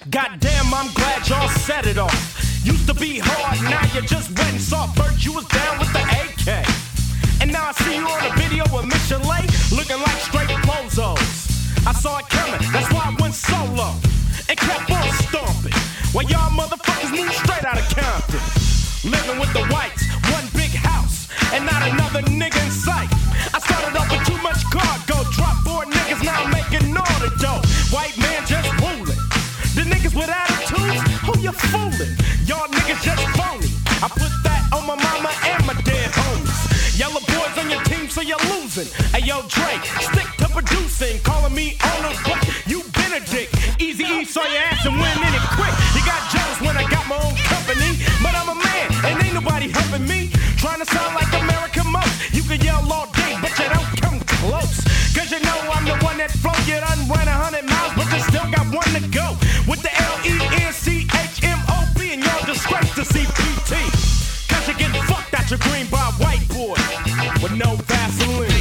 Goddamn, I'm glad y'all set it off. Used to be hard, now you just went and soft. First you was down with the AK. And now I see you on a video with Mission Lay, looking like straight bozos. I saw it coming, that's why I went solo and kept on stomping. While y'all motherfuckers moved straight out of Compton. Living with the whites, one big house, and not another nigga in sight. I started off with too much cargo, dropped 4 niggas, now I'm making all the dough. White man just ruling. The niggas with attitudes, who you fooling? Y'all niggas just phony. I put that on my mama and my dead homies. Yellow boys on your team, so you're losing. Hey yo, Dre, stick to producing. Calling me owner, but you been a dick. Easy E saw your ass and went in it quick. You got jealous when I got my own company, but I'm a man and ain't nobody helping me. Trying to sound like American most. You can yell all day, but you don't come close. Cause you know I'm the one that flow. You done ran 100 miles, but you still got one to go. With the LENCHMOP and your disgrace to CPT. Cause you're getting fucked out your green by a white boy with no Vaseline.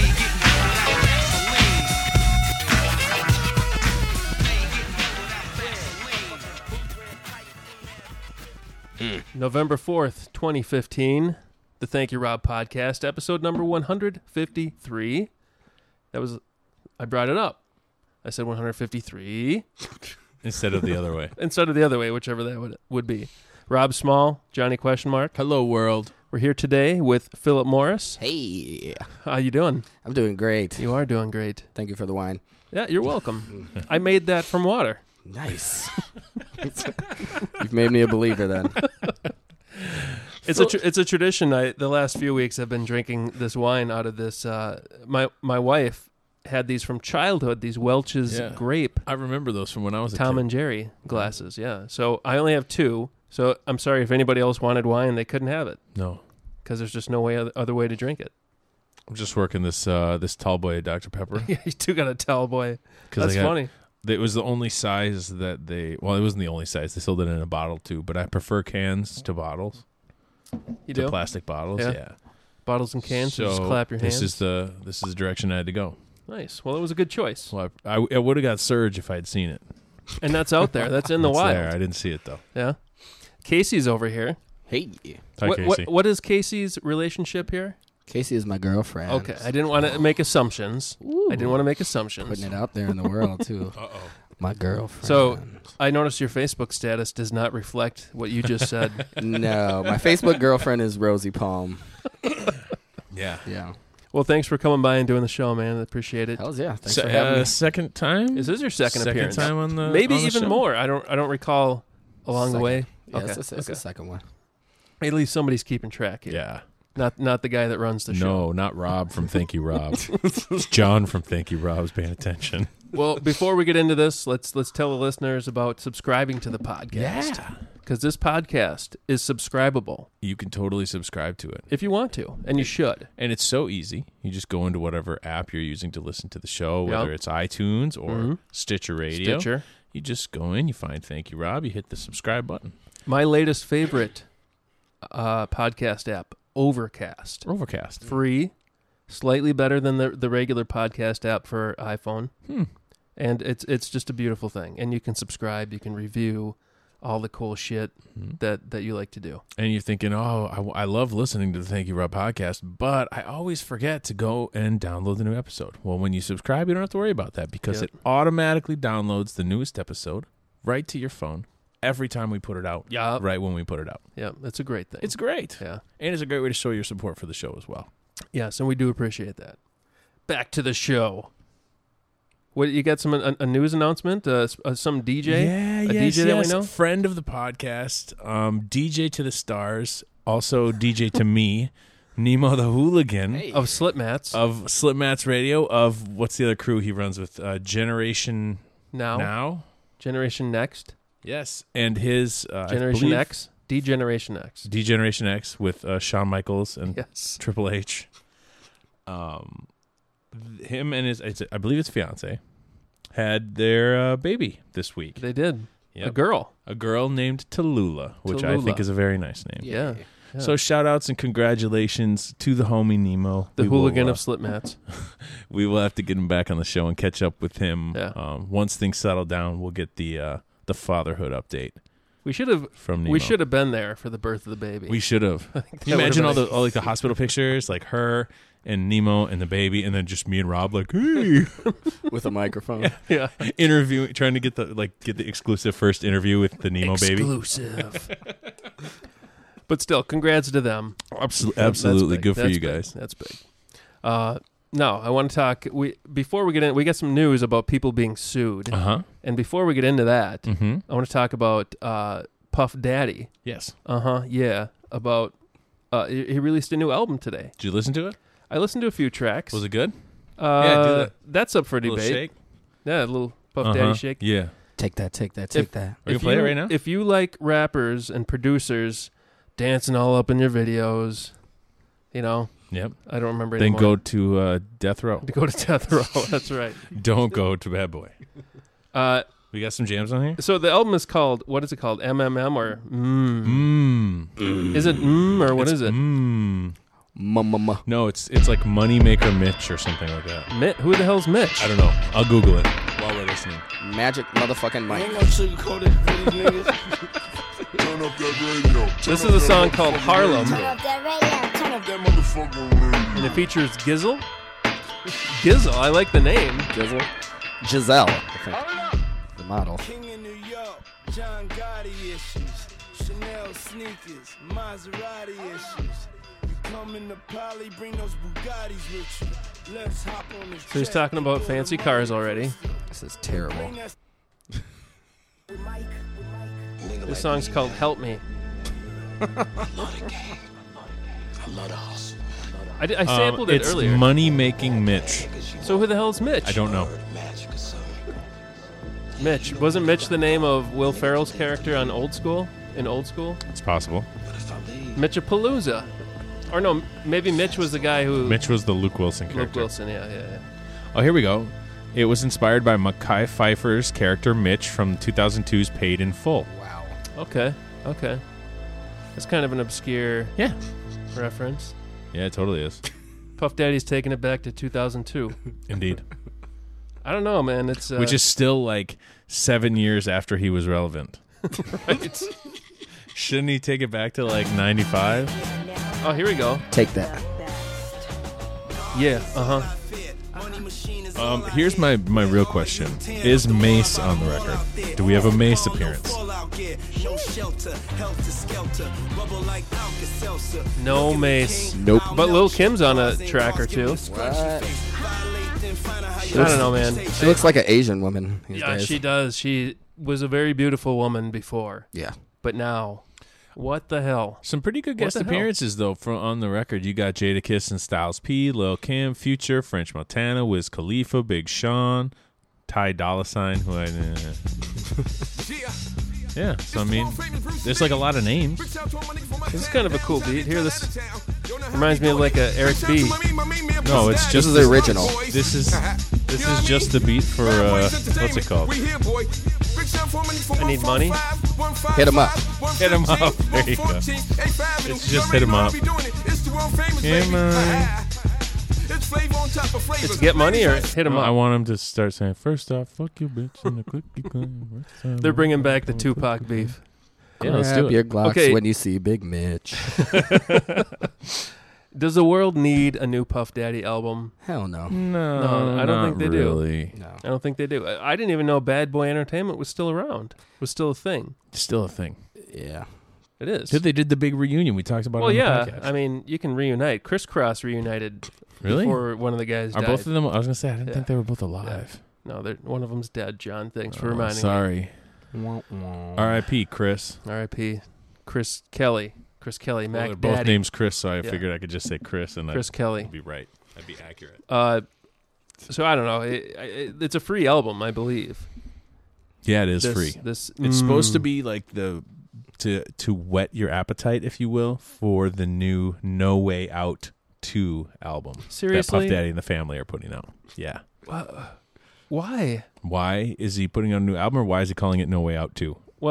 November 4th, 2015, the Thank You Rob podcast, episode number 153. I brought it up. I said 153. Instead of the other way. Instead of the other way, whichever that would be. Rob Small, Johnny Question Mark. Hello, world. We're here today with Philip Morris. Hey. How you doing? I'm doing great. You are doing great. Thank you for the wine. Yeah, you're welcome. I made that from water. Nice. You've made me a believer then. It's a tradition. The last few weeks I've been drinking this wine out of this. My wife had these from childhood. These Welch's grape. I remember those from when I was a Tom kid. and Jerry glasses. Yeah. So I only have 2. So I'm sorry if anybody else wanted wine, they couldn't have it. No, because there's just no other way to drink it. I'm just working this tall boy Dr. Pepper. Yeah, you two got a tall boy. That's funny. It was the only size that they... Well, it wasn't the only size. They sold it in a bottle, too. But I prefer cans to bottles. You do? Plastic bottles, yeah. Bottles and cans, so just clap your hands. This is the direction I had to go. Nice. Well, it was a good choice. Well, I would have got Surge if I had seen it. And that's out there. That's in the wild. There. I didn't see it, though. Yeah. Casey's over here. Hey. Hi, Casey. What is Casey's relationship here? Casey is my girlfriend. Okay. I didn't want to make assumptions. Putting it out there in the world, too. Uh-oh. My girlfriend. So I noticed your Facebook status does not reflect what you just said. No. My Facebook girlfriend is Rosie Palm. Yeah. Yeah. Well, thanks for coming by and doing the show, man. I appreciate it. Hells yeah. Thanks for having me. Second time? This is your second appearance. Second time on the Maybe on the even show? more. I don't recall along the way. Yeah, Okay. it's the second one. At least somebody's keeping track here. Yeah. Not the guy that runs the show. No, not Rob from Thank You Rob. It's John from Thank You Rob's paying attention. Well, before we get into this, let's tell the listeners about subscribing to the podcast. Yeah. Because this podcast is subscribable. You can totally subscribe to it. If you want to, and you should. And it's so easy. You just go into whatever app you're using to listen to the show, whether it's iTunes or Stitcher Radio. Stitcher. You just go in, you find Thank You Rob, you hit the subscribe button. My latest favorite podcast app, Overcast. Overcast. Free, slightly better than the regular podcast app for iPhone. And it's just a beautiful thing. And you can subscribe, you can review all the cool shit that you like to do. And you're thinking, I love listening to the Thank You Rob podcast, but I always forget to go and download the new episode. Well, when you subscribe, you don't have to worry about that because it automatically downloads the newest episode right to your phone every time we put it out. Yeah. Right when we put it out. Yeah, that's a great thing. It's great. Yeah. And it's a great way to show your support for the show as well. Yes, and we do appreciate that. Back to the show. What, you got a news announcement? Some DJ? DJ that we know? Friend of the podcast, DJ to the stars, also DJ to me, Nemo the Hooligan. Hey. Of Slipmats. Of Slipmats Radio, of what's the other crew he runs with? Generation Now? Generation Next. Yes, and his... Generation X? D-Generation X. D-Generation X with Shawn Michaels and Triple H. Him and his, I believe his fiance, had their baby this week. They did. Yep. A girl named Tallulah, which I think is a very nice name. Yeah. So shout outs and congratulations to the homie Nemo. The hooligan of Slipmats. We will have to get him back on the show and catch up with him. Yeah. Once things settle down, we'll get the the fatherhood update We should have. from Nemo. We should have been there for the birth of the baby. We should have. Can you would've imagine been all the hospital pictures, like her and Nemo and the baby, and then just me and Rob, like, hey, With a microphone. yeah. interviewing, trying to get the exclusive first interview with the Nemo baby. Exclusive. But still, congrats to them. Absolutely, big. good for That's you big. guys. That's big. No, I want to talk. Before we get in, we got some news about people being sued. And before we get into that, I want to talk about Puff Daddy. Yes. Yeah. About he released a new album today. Did you listen to it? I listened to a few tracks. Was it good? Yeah, do that. That's up for A little debate. shake? Yeah, a little Puff Daddy shake. Yeah. Take that. Are you gonna play it right now? If you like rappers and producers dancing all up in your videos, Yep. I don't remember Then anymore. go to Death Row. Go to Death Row. That's right. Don't go to Bad Boy. We got some jams on here? So the album is called, what is it called? MMM or Is it or what is it? Ma. No, it's like Moneymaker Mitch or something like that. Who the hell's Mitch? I don't know. I'll Google it while we're listening. Magic motherfucking Mike. This is a song called Harlem, Turn up that radio. Turn up that motherfucker. and it features Gizzle. Gizzle, I like the name. Giselle, I think. The model. King in New York, John Gotti issues, Chanel sneakers, Maserati issues. You come in the poly, bring those Bugattis with you. Let's hop on the So he's talking about fancy cars already. This is terrible. This song's called Help Me. I sampled it it's earlier. Money-Making Mitch. So who the hell's Mitch? I don't know. Mitch. Wasn't Mitch the name of Will Ferrell's character on Old School? In Old School? It's possible. Mitchapalooza. Or no, maybe Mitch was the guy who... Mitch was the Luke Wilson character. Luke Wilson, yeah. Oh, here we go. It was inspired by Mekhi Phifer's character Mitch from 2002's Paid in Full. Wow. Okay. That's kind of an obscure reference. Yeah, it totally is. Puff Daddy's taking it back to 2002. Indeed. I don't know, man. It's Which is still like 7 years after he was relevant. right. Shouldn't he take it back to like 95? Oh, here we go. Take that. Yeah. Here's my real question. Is Mace on the record? Do we have a Mace appearance? No Mace. Nope. But Lil Kim's on a track or two. What? I don't know, man. She looks like an Asian woman these Yeah, days. she does. She was a very beautiful woman before. Yeah. But now, what the hell? Some pretty good What guest the hell? appearances, though, from on the record. You got Jadakiss and Styles P, Lil Kim, Future, French Montana, Wiz Khalifa, Big Sean, Ty Dolla $ign, who yeah, so I mean, there's like a lot of names. This is kind of a cool beat. Here, this reminds me of like a Eric B. No, it's This just is the original. This is just the beat for what's it called? I Need Money. Hit him up. Hit 'em up. There you go. It's just hit 'em up. Him It's Get Money or Hit 'Em I Up. want him to start saying, first off, fuck you, bitch, and the cookie clean. They're bringing back the Tupac beef. Yeah, let's do Grab it. your Glocks Okay. when you see Big Mitch. Does the world need a new Puff Daddy album? Hell no. No, I don't not think they do. really. No. I don't think they do. I didn't even know Bad Boy Entertainment was still around. Was still a thing. Still a thing. Yeah. It is. Dude, they did the big reunion. We talked about Well, it on yeah. the podcast. I mean, you can reunite. Crisscross reunited Really? before one of the guys Are died. both of them? I was going to say, I didn't Yeah. think they were both alive. No, one of them's dead. John, thanks for Oh, reminding me. sorry. R.I.P. Chris. R.I.P. Chris Kelly. Chris Kelly. Well, Mac they're both Daddy. names Chris, so I Yeah. figured I could just say Chris, and Chris I'd Kelly. be right. I'd be accurate. So I don't know. It's a free album, I believe. Yeah, it is This- free. This It's supposed to be like to whet your appetite, if you will, for the new No Way Out 2 album Seriously? that Puff Daddy and the Family are putting out. Yeah. Why? Why is he putting out a new album, or why is he calling it No Way Out 2? Well,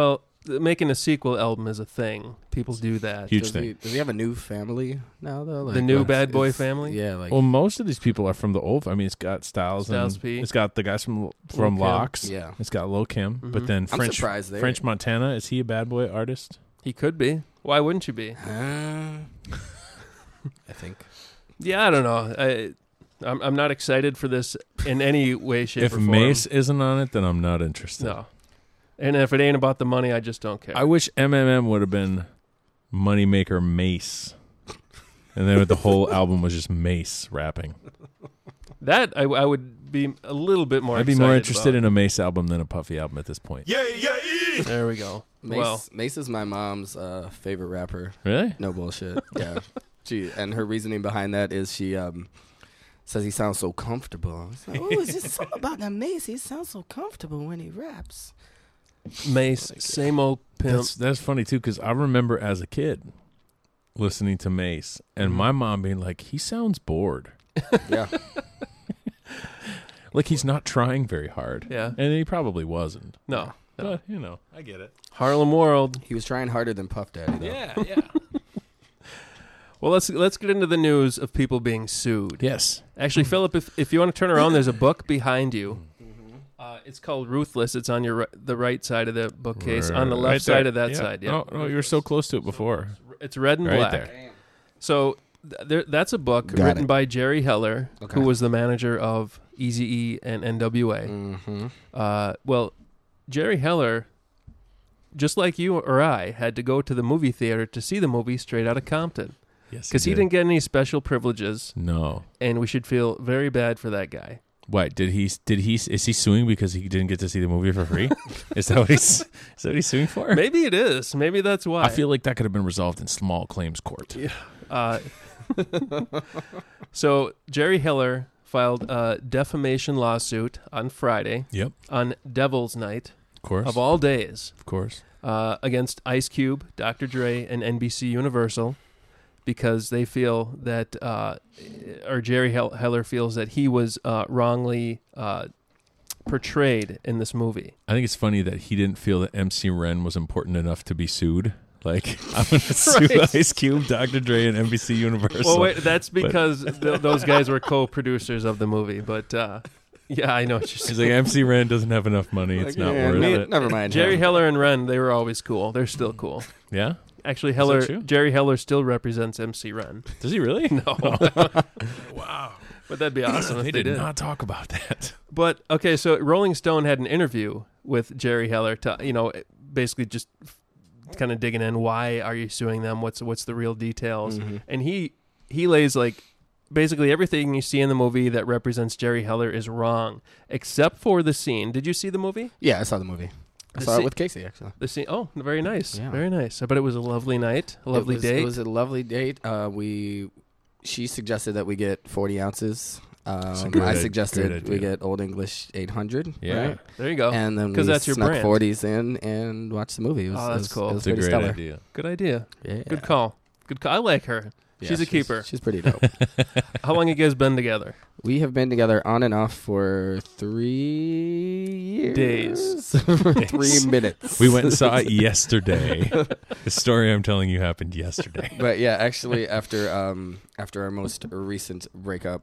making a sequel album is a thing. People do that. Huge thing. Does he have a new family now though? Like, The new what's- Bad Boy is- family? Yeah, like Well, most of these people are from the old. I mean, it's got Styles P. It's got the guys from Kim. Locks. Yeah. It's got Lil Kim. Mhm. But then I'm surprised they French Montana, is he a Bad Boy artist? He could be. Why wouldn't you be? I think. Yeah, I don't know. I'm not excited for this in any way, shape, If or form. Mace isn't on it, then I'm not interested. No. And if it ain't about the money, I just don't care. I wish MMM would have been Moneymaker Mace. And then the whole album was just Mace rapping. That I would be a little bit more I'd be excited more interested about. in a Mace album than a Puffy album at this point. There we go. Mace is my mom's favorite rapper. Really? No bullshit. Yeah. And her reasoning behind that is she says he sounds so comfortable. It's like, oh, it's just something about that Mace. He sounds so comfortable when he raps. Mace, same old pimp. That's funny too, because I remember as a kid listening to Mace and my mom being like, he sounds bored. Yeah. Like he's not trying very hard. Yeah. And he probably wasn't. No. But, I get it. Harlem World. He was trying harder than Puff Daddy, though. Yeah. Well, let's get into the news of people being sued. Yes. Actually, Philip, if you want to turn around, there's a book behind you. It's called Ruthless. It's on the right side of the bookcase. On the left Right there. side of that Yeah. side. Yeah. No, you were so close to it before. It's red and Right black. there. So that's a book Got written it. by Jerry Heller, Okay. who was the manager of Eazy-E and NWA. Mm-hmm. Well, Jerry Heller, just like you or I, had to go to the movie theater to see the movie Straight Outta Compton. Yes. Because he didn't get any special privileges, No. and we should feel very bad for that guy. Wait, is he suing because he didn't get to see the movie for free? Is that what he's suing for? Maybe it is. Maybe that's why. I feel like that could have been resolved in small claims court. Yeah. So Jerry Heller filed a defamation lawsuit on Friday, Yep. on Devil's Night, Of course. of all days, Of course. against Ice Cube, Dr. Dre, and NBC Universal, because they feel that, or Jerry Heller feels that he was wrongly portrayed in this movie. I think it's funny that he didn't feel that MC Ren was important enough to be sued. Like, I'm going to sue Right. Ice Cube, Dr. Dre, and NBC Universal. Well, wait, that's because those guys were co-producers of the movie. But yeah, I know what you're He's saying. like, MC Ren doesn't have enough money. It's not worth it. Never mind. Jerry him. Heller and Ren, they were always cool. They're still cool. Yeah? Actually, true? Jerry Heller still represents MC Ren. Does he really? No. Wow. But that'd be awesome if They they did did. not talk about that. But okay, so Rolling Stone had an interview with Jerry Heller to, basically just kind of digging in. Why are you suing them? What's the real details? Mm-hmm. And he lays like basically everything you see in the movie that represents Jerry Heller is wrong, except for the scene. Did you see the movie? Yeah, I saw the movie. I The saw scene- it with Casey, actually. The scene. Oh, very nice. Yeah. Very nice. But it was a lovely night, a lovely date. It was a lovely date. She suggested that we get 40 ounces. It's a I great suggested idea. we get Old English 800. Yeah. Right? There you go. And then 'Cause we that's your snuck brand. 40s in and watched the movie. It was, Oh, that's cool. It was It's a pretty great stellar. idea. Good idea. Yeah. Good call. Good call. I like her. Yeah, she's a keeper. She's pretty dope. How long you guys been together? We have been together on and off for 3 years. Days. 3 minutes. We went and saw it yesterday. The story I'm telling you happened yesterday. But yeah, actually, after our most recent breakup,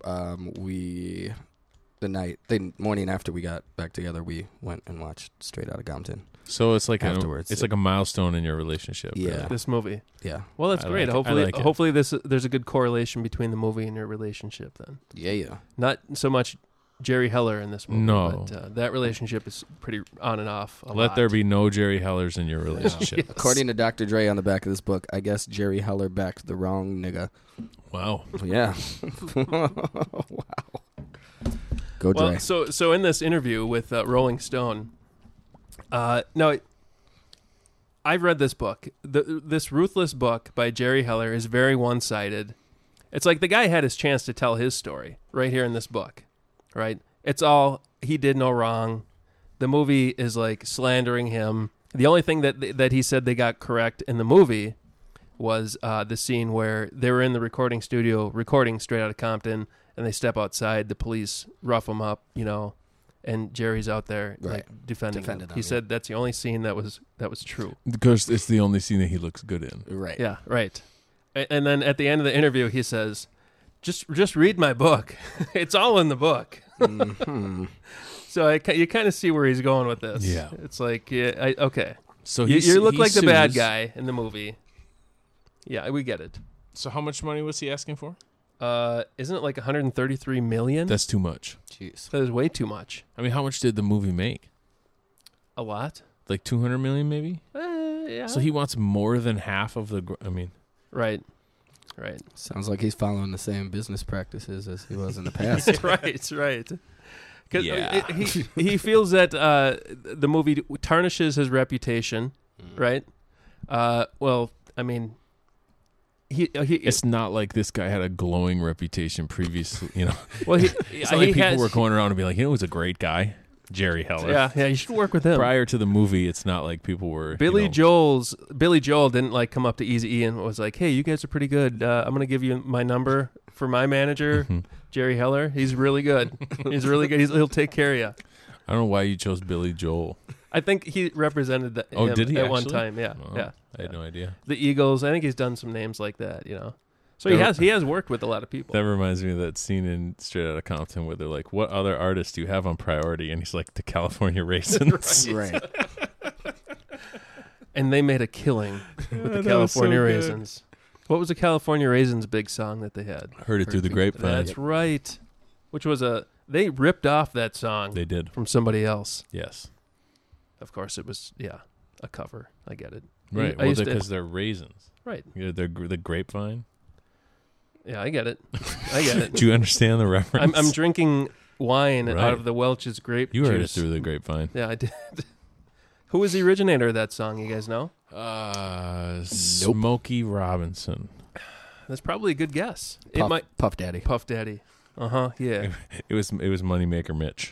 the morning after we got back together, we went and watched Straight Outta Compton. So it's like Afterwards. it's like a milestone in your relationship. Yeah. really. This movie. Yeah, Well, that's I great. like it. I Hopefully, like it. hopefully there's a good correlation between the movie and your relationship. Then, yeah. not so much Jerry Heller in this movie. No. but that relationship is pretty on and off. Let there be no Jerry Hellers in your relationship. According to Dr. Dre on the back of this book, I guess Jerry Heller backed the wrong nigga. Wow. Yeah. Wow. Go Dre. Well, so in this interview with Rolling Stone, no, I've read this book. This Ruthless book by Jerry Heller is very one-sided. It's like the guy had his chance to tell his story right here in this book, right? It's all he did no wrong. The movie is like slandering him. The only thing that he said they got correct in the movie was the scene where they were in the recording studio recording Straight Outta Compton, and they step outside. The police rough them up, and Jerry's out there Right. like defending him. Defended him, He yeah. said that's the only scene that was true. Because it's the only scene that he looks good in. Right. Yeah, right. And then at the end of the interview, he says, "Just read my book. It's all in the book." Mhm. So you kind of see where he's going with this. Yeah. It's like, okay. So You look he like the bad sues. guy in the movie. Yeah, we get it. So how much money was he asking for? Isn't it like 133 million? That's too much. Jeez. That is way too much. I mean, how much did the movie make? A lot. Like 200 million, maybe. Yeah. So he wants more than half of the. I mean, right. Sounds like he's following the same business practices as he was in the past. right. 'Cause, Yeah. he feels that the movie tarnishes his reputation, right? Well, I mean, he it's not like this guy had a glowing reputation previously. You know, well he it's not like people were going around and being like, he was a great guy, Jerry Heller. yeah. You should work with him. Prior to the movie, it's not like people were. Billy Joel didn't like come up to Eazy-E and was like, "Hey, you guys are pretty good. I'm gonna give you my number for my manager, Jerry Heller. He's really good. He's really good. He'll take care of you." I don't know why you chose Billy Joel. I think he represented Oh, him did he at one actually? time. Yeah, Oh, yeah. I had no idea. The Eagles. I think he's done some names like that. You know, so That- he has worked with a lot of people. That reminds me of that scene in Straight Outta Compton where they're like, "What other artists do you have on priority?" And he's like, "The California Raisins." Right. And they made a killing with the that was California so good. Raisins. What was the California Raisins big song that they had? Heard it through the grapevine. That's right. Which was they ripped off that song They did. from somebody else. Yes. Of course, it was a cover. I get it. Right. I Well, used to- because they're raisins. right. Yeah, they're the grapevine. Yeah, I get it. I get it. Do you understand the reference? I'm drinking wine Right. out of the Welch's grape You juice. heard it through the grapevine. Yeah, I did. Who was the originator of that song? You guys know? Smokey Robinson. That's probably a good guess. It Puff, might Puff Daddy. Puff Daddy. Yeah. It was Moneymaker Mitch.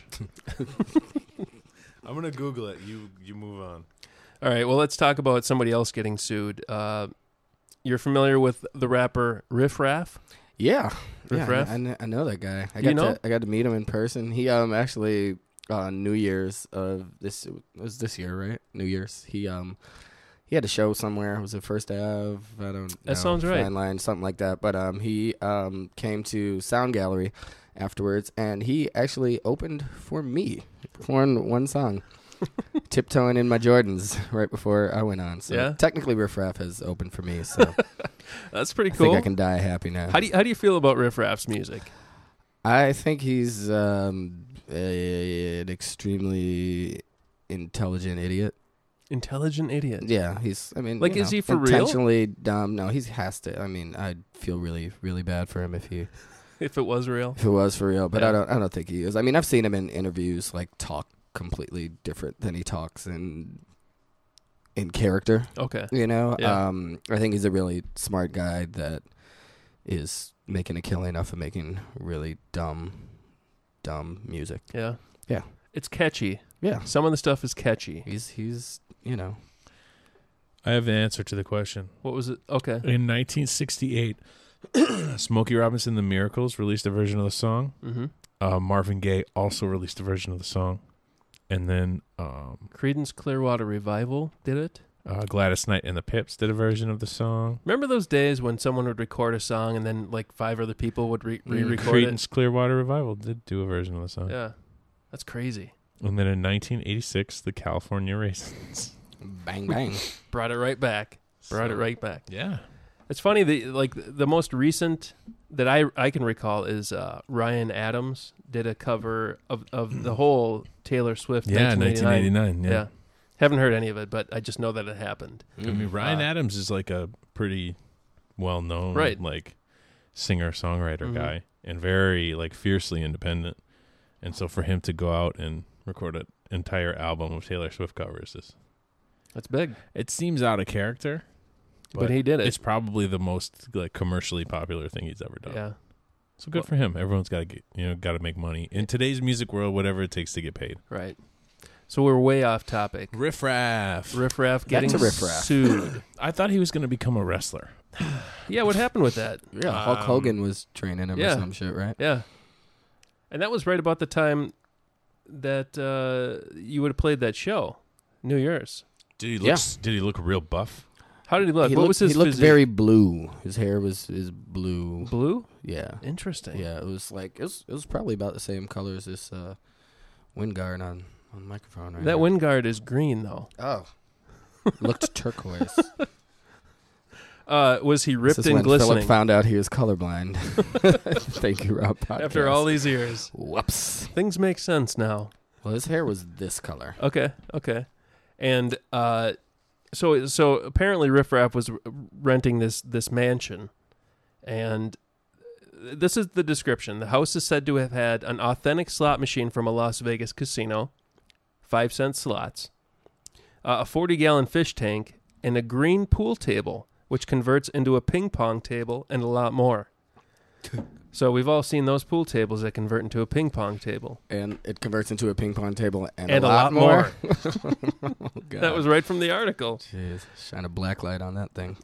I'm gonna Google it. You move on. All right. Well, let's talk about somebody else getting sued. You're familiar with the rapper Riff Raff? Yeah. Riff Yeah, Raff? I know that guy. I You know? got to meet him in person. He actually on New Year's of this this year, right? New Year's. He had a show somewhere. Was it First Ave? I don't know. That sounds right. Fine Line, something like that. But he came to Sound Gallery afterwards, and he actually opened for me for one song. Tiptoeing in my Jordans right before I went on. So Yeah? technically Riff Raff has opened for me, so That's pretty I cool. think I can die happy now. How do you feel about Riff Raff's music? I think he's an extremely intelligent idiot. Intelligent idiot. Yeah, he's. I mean, Like, you is know, he for real? intentionally dumb? No, he has to. I mean, I'd feel really, really bad for him if it was real. was for real. But Yeah. I don't think he is. I mean, I've seen him in interviews like talk completely different than he talks in character. Okay. You know, Yeah. I think he's a really smart guy that is making a killing off of making really dumb music. Yeah. Yeah. It's catchy. Yeah, Some of the stuff is catchy. he's you know. I have the answer to the question. What was it? Okay. In 1968, Smokey Robinson and the Miracles released a version of the song. Mm-hmm. Marvin Gaye also released a version of the song. And then Creedence Clearwater Revival did it. Gladys Knight and the Pips did a version of the song. Remember those days when someone would record a song and then like 5 other people would re-record it? Creedence Clearwater Revival did do a version of the song. Yeah. That's crazy. And then in 1986, the California Raisins. Bang bang. Brought it right back. Brought it right back. Yeah. It's funny, the most recent that I can recall is Ryan Adams did a cover of the whole Taylor Swift. Yeah, 1989. Yeah. Haven't heard any of it, but I just know that it happened. I mean, Ryan Adams is like a pretty well-known Right. like singer-songwriter Mhm. guy and very like fiercely independent. And so for him to go out and record an entire album of Taylor Swift covers That's big. it seems out of character. But he did it. It's probably the most like commercially popular thing he's ever done. Yeah. So good for him. Everyone's got to make money in today's music world. Whatever it takes to get paid. Right. So we're way off topic. Riff Raff. Riff Raff getting to Riff Raff. sued. I thought he was going to become a wrestler. Yeah, what happened with that? Yeah, Hulk Hogan was training him yeah. or some shit, right? Yeah. And that was right about the time you would have played that show, New Year's. Did he look? Did he look real buff? How did he look? He What looked, was his he looked physique? very blue. His hair was blue. Blue? Yeah. Interesting. Yeah, it was like it was probably about the same color as this wind guard on the microphone right That here. wind guard is green, though. Oh. Looked turquoise. Was he ripped This is and when glistening? Philip found out he was colorblind. Thank you, Rob. Podcast. After all these years. Whoops. Things make sense now. Well, his hair was this color. Okay. And so apparently Riff Raff was renting this mansion, and this is the description. The house is said to have had an authentic slot machine from a Las Vegas casino, 5-cent slots, a 40-gallon fish tank, and a green pool table, which converts into a ping pong table, and a lot more. So we've all seen those pool tables that convert into a ping pong table. And it converts into a ping pong table and a lot more. Oh, God. That was right from the article. Jeez. Shine a black light on that thing.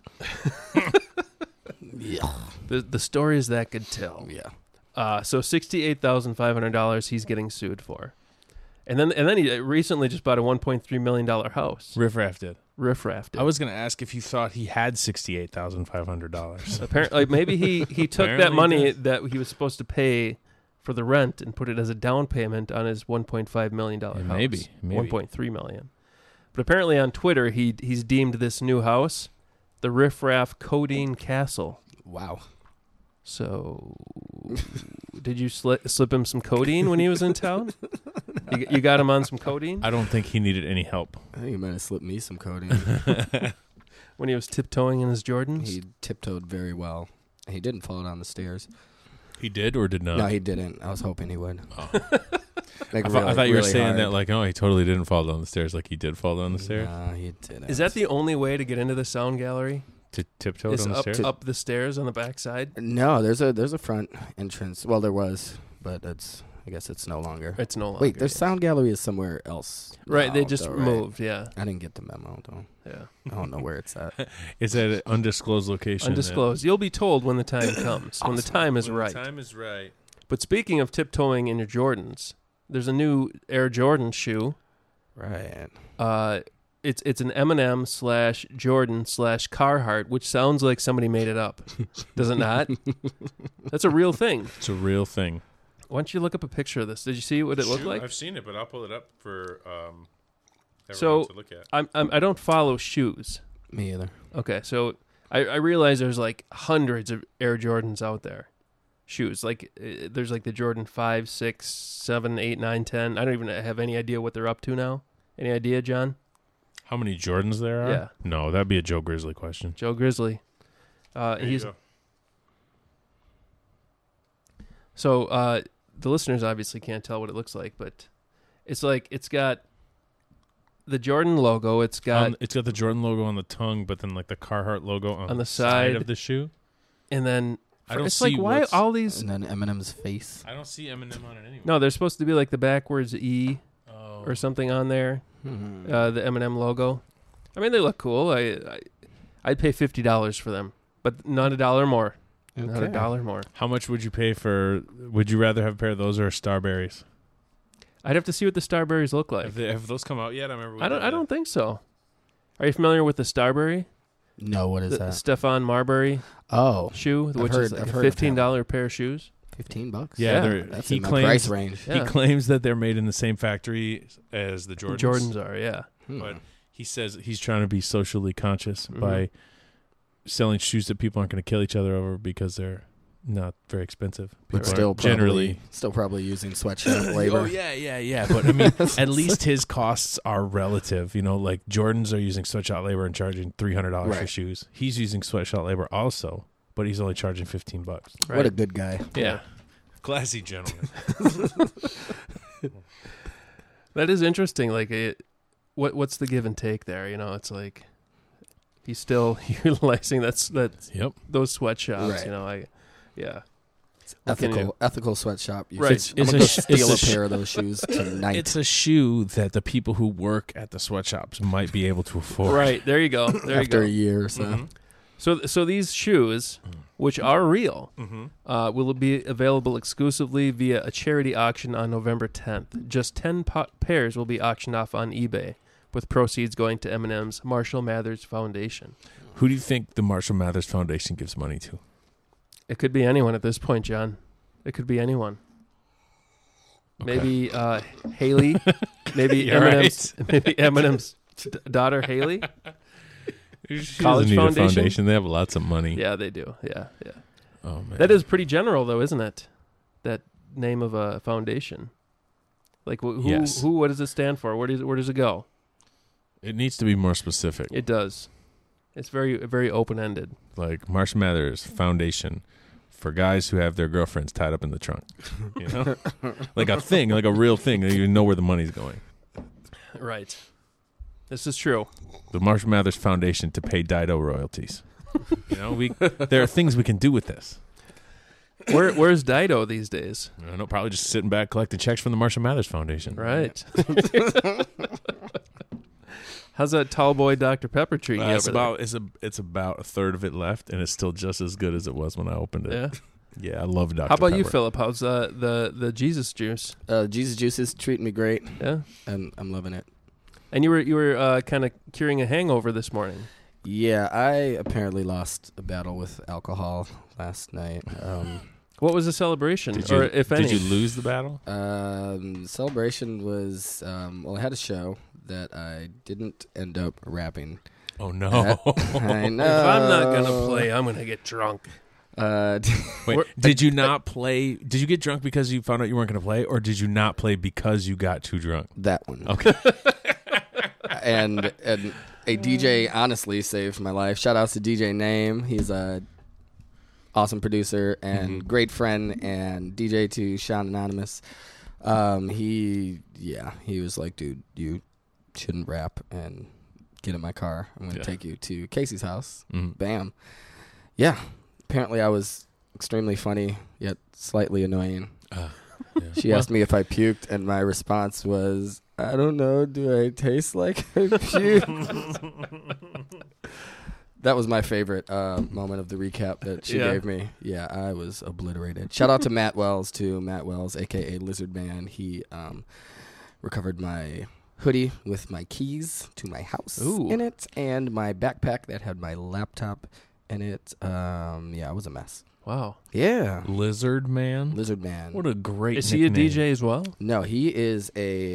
Yeah. The stories that could tell. Yeah. So $68,500 he's getting sued for. And then he recently just bought a $1.3 million house. Riff Raff did. Riff Raff did. I was going to ask if you thought he had $68,500. Apparently, maybe he took that Apparently money he did. that he was supposed to pay for the rent and put it as a down payment on his $1.5 million house. Maybe. $1.3 million. But apparently on Twitter, he's deemed this new house the Riff Raff Codeine Castle. Wow. So, did you slip him some codeine when he was in town? You got him on some codeine? I don't think he needed any help. I think you might have slipped me some codeine. When he was tiptoeing in his Jordans? He tiptoed very well. He didn't fall down the stairs. He did or did not? No, he didn't. I was hoping he would. Oh. Like I thought you were really saying hard. that like, oh, he totally didn't fall down the stairs. Like he did fall down the stairs? No, he didn't. Is that the only way to get into the sound gallery? To tiptoe Is down the up, stairs? up the stairs on the backside? No, there's a front entrance. Well, there was, but I guess it's no longer. It's no longer. Wait, their yes. sound gallery is somewhere else. Right, they now, just though, right? moved, yeah. I didn't get the memo, though. Yeah. I don't know where it's at. It's at an undisclosed location. Undisclosed. You'll be told when the time comes, when the time is right. The time is right. But speaking of tiptoeing in your Jordans, there's a new Air Jordan shoe. Right. It's an M&M / Jordan / Carhartt, which sounds like somebody made it up. Does it not? That's a real thing. It's a real thing. Why don't you look up a picture of this? Did you see what it looked like? I've seen it, but I'll pull it up for everyone So to look at. I don't follow shoes. Me either. Okay, so I realize there's like hundreds of Air Jordans out there. Shoes. Like there's like the Jordan 5, 6, 7, 8, 9, 10. I don't even have any idea what they're up to now. Any idea, John? How many Jordans there are? Yeah. No, that'd be a Joe Grizzly question. Joe Grizzly. There you He's go. so the listeners obviously can't tell what it looks like, but it's like it's got the Jordan logo. It's got It's got the Jordan logo on the tongue, but then like the Carhartt logo on the side side. of the shoe. and then I don't it's see like why what's- all these? And then Eminem's face. I don't see Eminem on it anyway. No, there's supposed to be like the backwards E Oh. or something on there. Hmm. The Eminem logo. I mean, they look cool. I'd pay $50 for them, but not $1 more. Not $1 more. How much would you pay for? Would you rather have a pair of those or Starberries? I'd have to see what the Starberries look like. Have those come out yet? I remember. I don't think so. Are you familiar with the Starberry? No, what is The that? Stefan Marbury Oh, shoe, which is like I've a heard of him. $15 pair of shoes. $15? Yeah, Yeah, That's he in my claims price range. Yeah. he claims that they're made in the same factory as the Jordans. Jordans are, yeah. But he says he's trying to be socially conscious by selling shoes that people aren't going to kill each other over because they're not very expensive. But People still are still probably using sweatshop labor. Oh yeah. But I mean, at least his costs are relative. You know, like Jordans are using sweatshop labor and charging $300 for Right. shoes. He's using sweatshop labor also, but he's only charging $15. Right. What a good guy. Yeah. Classy gentleman. That is interesting. Like, what's the give and take there? You know, it's like he's still utilizing that's Yep. those sweatshops. Right. You know, What can you Ethical sweatshop. Right. I'm It's gonna a go sh- steal a it's a sh- pair of those shoes tonight. It's a shoe that the people who work at the sweatshops might be able to afford. Right, there you go. There after a you year or so. Mhm. So these shoes, which are real, will be available exclusively via a charity auction on November 10th. Just 10 pairs will be auctioned off on eBay, with proceeds going to Eminem's Marshall Mathers Foundation. Who do you think the Marshall Mathers Foundation gives money to? It could be anyone at this point, John. It could be anyone. Okay. Maybe Haley. Maybe Eminem's daughter Haley. She College doesn't need a Foundation? foundation. They have lots of money. Yeah, they do. Yeah. Oh man, That is pretty general, though, isn't it? That name of a foundation. Like who? Yes. What does it stand for? Where does it go? It needs to be more specific. It does. It's very, very open ended. Like Marshall Mathers Foundation for guys who have their girlfriends tied up in the trunk. You know, like a thing, like a real thing. You know where the money's going. Right. This is true. The Marshall Mathers Foundation to pay Dido royalties. You know, there are things we can do with this. Where's Dido these days? I don't know, probably just sitting back collecting checks from the Marshall Mathers Foundation. Right. How's that tall boy Dr. Pepper treating you? It's about a third of it left, and it's still just as good as it was when I opened it. Yeah. Yeah, I love Dr. How about Pepper. you, Philip? How's the Jesus juice? Jesus Juice is treating me great, Yeah. and I'm loving it. And you were kind of curing a hangover this morning. Yeah, I apparently lost a battle with alcohol last night. What was the celebration, Did or if any? Did you lose the battle? Celebration was well, I had a show that I didn't end up rapping. Oh no! I know. If I'm not gonna play, I'm gonna get drunk. Wait, did you not play? Did you get drunk because you found out you weren't going to play, or did you not play because you got too drunk? That one. Okay. and a DJ honestly saved my life. Shout outs to DJ Name. He's a awesome producer and great friend, and DJ to Sean Anonymous. He was like, dude, you shouldn't rap, and get in my car. I'm going to take you to Casey's house. Bam. Yeah. Apparently I was extremely funny, yet slightly annoying. She asked me if I puked, and my response was, I don't know, do I taste like I puked? That was my favorite moment of the recap that she gave me. Yeah, I was obliterated. Shout out to Matt Wells, too. Matt Wells, a.k.a. Lizard Man. He recovered my hoodie with my keys to my house in it, and my backpack that had my laptop in it. It was a mess. Wow. Yeah. Lizard Man. Lizard Man. What a great Is nickname. he a DJ as well? No, he is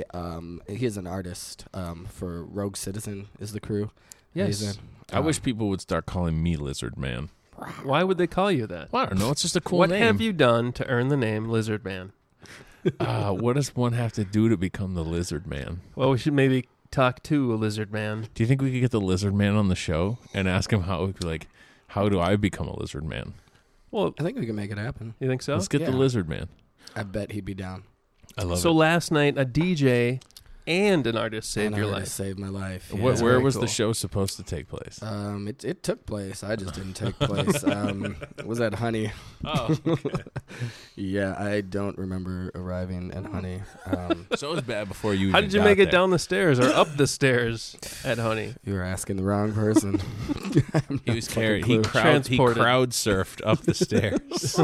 an artist. For Rogue Citizen is the crew. Yes. He's in. I wish people would start calling me Lizard Man. Why would they call you that? Well, I don't know. It's just a cool What name. have you done to earn the name Lizard Man? What does one have to do to become the Lizard Man? Well, we should maybe talk to a Lizard Man. Do you think we could get the Lizard Man on the show and ask him how do I become a Lizard Man? Well, I think we can make it happen. you think so? Let's get the Yeah. Lizard Man. I bet he'd be down. I love So it. last night, a DJ and an artist saved And your artist life. saved my life. Where Yeah. very was cool. the show supposed to take place? It took place. I just didn't take place. It was at Honey. Oh, Yeah, I don't remember arriving at Honey. so it was bad before you. How even did you got make it there. down the stairs or up the stairs at Honey? You were asking the wrong person. He was Fucking carried. clue. He Transported. crowd surfed up the stairs.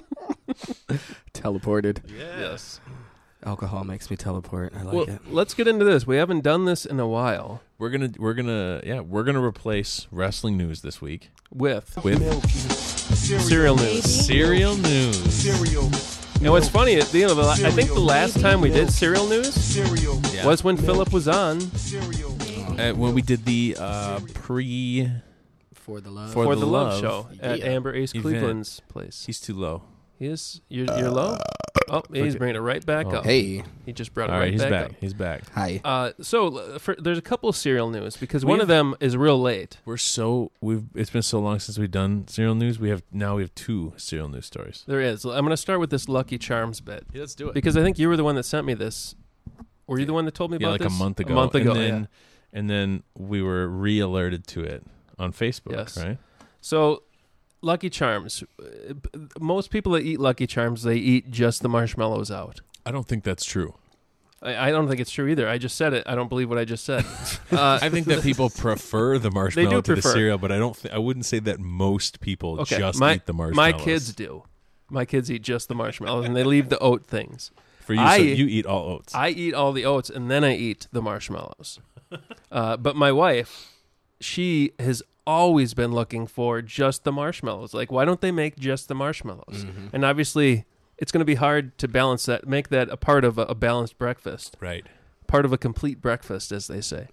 Teleported. Yes. Alcohol makes me teleport. I like Well, it. let's get into this. We haven't done this in a while. we're gonna replace wrestling news this week With Cereal serial news. serial news. And what's funny, at the end of I think the last time we did serial news Yeah. was when Philip was on When we did the pre. For the love. For for the the Love Love Show at Yeah. Amber Ace event. Cleveland's place. He's too low. He is. You're low? Oh, he's bringing it right back Oh. up. Hey. He just brought it All right right, he's back, back. up. He's back. Hi. There's a couple of serial news because We one have- of them is real late. It's been so long since we've done serial news. We have two serial news stories. There is. I'm going to start with this Lucky Charms bit Yeah, let's do because I think you were the one that sent me this. Were you the one that told me Yeah, about like this? a month ago. A month ago, and then, yeah. and then we were re-alerted to it on Facebook. Yes. Right. So, Lucky Charms. Most people that eat Lucky Charms, they eat just the marshmallows out. I don't think that's true. I don't think it's true either. I just said it. I don't believe what I just said. I think that people prefer the marshmallow to the prefer. cereal, but I wouldn't say that most people Okay, just my, eat the marshmallows. my kids do. My kids eat just the marshmallows, and they leave the oat things. For you, so you eat all oats. I eat all the oats, and then I eat the marshmallows. But my wife, she has always been looking for just the marshmallows. Like, why don't they make just the marshmallows? Mm-hmm. And obviously, it's going to be hard to balance that, make that a part of a balanced breakfast, Right. part of a complete breakfast, as they say.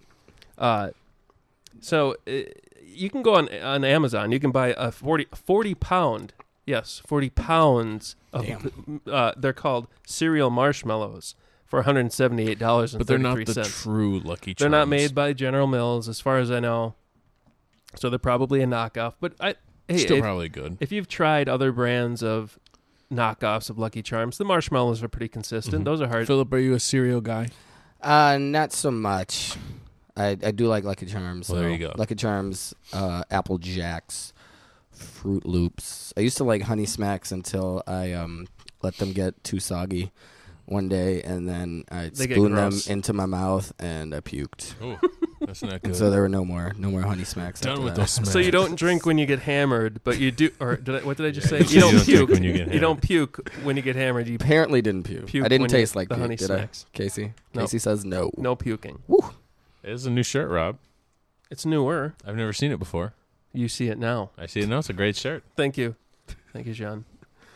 So you can go on Amazon. You can buy a 40 pound, yes, 40 pounds of, they're called cereal marshmallows for $178.33. But they're not the true Lucky Charms. They're not made by General Mills, as far as I know. So they're probably a knockoff. But Still probably good. if you've tried other brands of knockoffs of Lucky Charms, the marshmallows are pretty consistent. Mm-hmm. Those are hard. Philip, are you a cereal guy? Not so much. I do like Lucky Charms. Well, there you go. Lucky Charms, Apple Jacks, Fruit Loops. I used to like Honey Smacks until I let them get too soggy one day, and then I They get spooned them gross. into my mouth, and I puked. Oh, that's not good. And so there were no more Honey Smacks. Done after with that. those smacks. So you don't drink when you get hammered, but you do. Or what did I just say? You You don't don't drink puke when you get You don't puke when you get hammered. You Apparently didn't puke. Puke I didn't when you- taste like the puke, Honey did Smacks. I? Casey? No. Casey says no. no puking. It's a new shirt, Rob. It's newer. I've never seen it before. You see it now. I see it now. It's a great shirt. Thank you, John.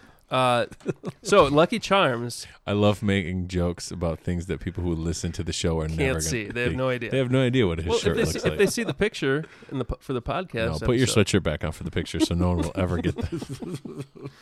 So Lucky Charms I love making jokes about things that people who listen to the show are never can't going see. They have no idea. They have no idea what his Well, shirt if looks they, like. if they see the picture for the podcast, No, put your episode. sweatshirt back on for the picture so no one will ever get that.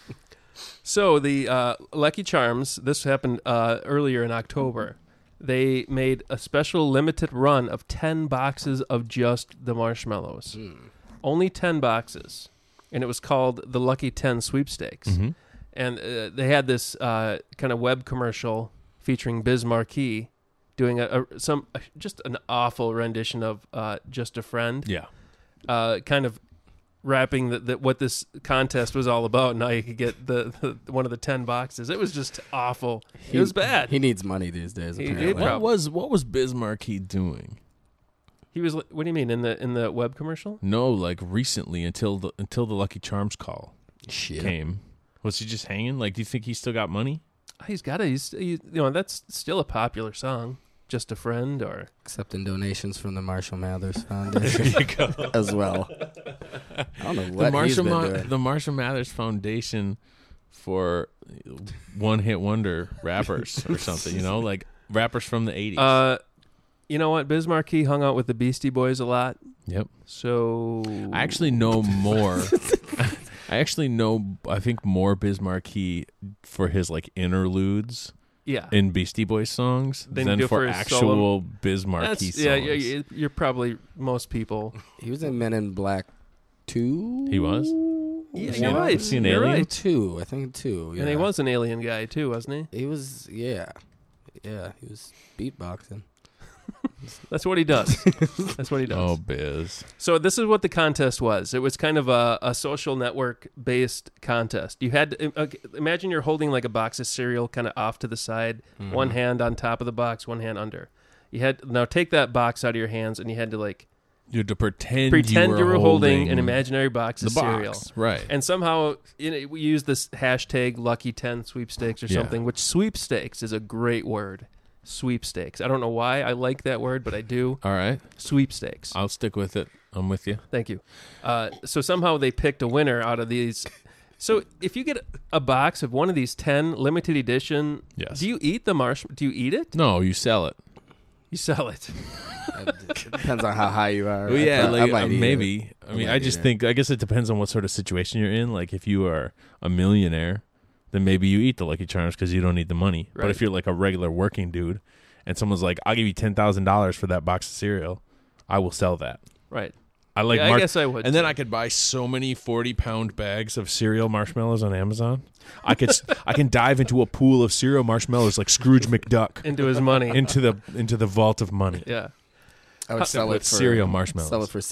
So the Lucky Charms, this happened earlier in October. They made a special limited run of 10 boxes of just the marshmallows. Only 10 boxes. And it was called the Lucky 10 Sweepstakes. Mm-hmm. And they had this kind of web commercial featuring Biz Marquee doing just an awful rendition of Just a Friend. Yeah. Kind of wrapping what this contest was all about. Now you could get the one of the 10 boxes. It was just awful. It was bad. He needs money these days. He Apparently. did What was Biz Marquee doing? He was. What do you mean in the web commercial? No, like recently until the Lucky Charms call Shit. came. Was he just hanging? Like, do you think he still got money? He's got it. That's still a popular song. Just a Friend, or Accepting donations from the Marshall Mathers Foundation as well. I don't know what he's been doing. The Marshall Mathers Foundation for one-hit wonder rappers or something, like rappers from the 80s. you know what? Biz Marquee hung out with the Beastie Boys a lot. Yep. So I actually know more. I think more Biz Marquee for his like interludes yeah. in Beastie Boys songs Then than go for for his actual solo. Biz Marquee songs. Yeah, you're probably most people. He was in Men in Black 2? He was? Yeah, Was you're he- right. was he an You're alien? right. 2. I think 2. Yeah. And he was an alien guy too, wasn't he? He was, yeah. Yeah, he was beatboxing. That's what he does. That's what he does. Oh, Biz. So this is what the contest was. It was kind of a social network based contest. You had to, imagine you're holding like a box of cereal kind of off to the side, one hand on top of the box, one hand under. You had now take that box out of your hands, and you had to like You had to pretend you were holding an imaginary box the of cereal. box. Right. And somehow we use this hashtag Lucky 10 Sweepstakes or Yeah. something, which sweepstakes is a great word. Sweepstakes. I don't know why I like that word, but I do. All right. Sweepstakes. I'll stick with it. I'm with you. Thank you. So somehow they picked a winner out of these. So if you get a box of one of these 10 limited edition, Yes. do you eat the marshmallow? Do you eat it? No, you sell it. You sell it. It depends on how high you are. Well, yeah, I might eat maybe. it. I mean, might I eat just it. think, I guess it depends on what sort of situation you're in. Like, if you are a millionaire, then maybe you eat the Lucky Charms because you don't need the money. But Right. if you're like a regular working dude and someone's like, I'll give you $10,000 for that box of cereal, I will sell that. Right. I like Yeah, I guess I would. And then I could buy so many 40-pound bags of cereal marshmallows on Amazon. I can dive into a pool of cereal marshmallows like Scrooge McDuck into his money. into the vault of money. Yeah. I would sell with it for cereal marshmallows. Sell it for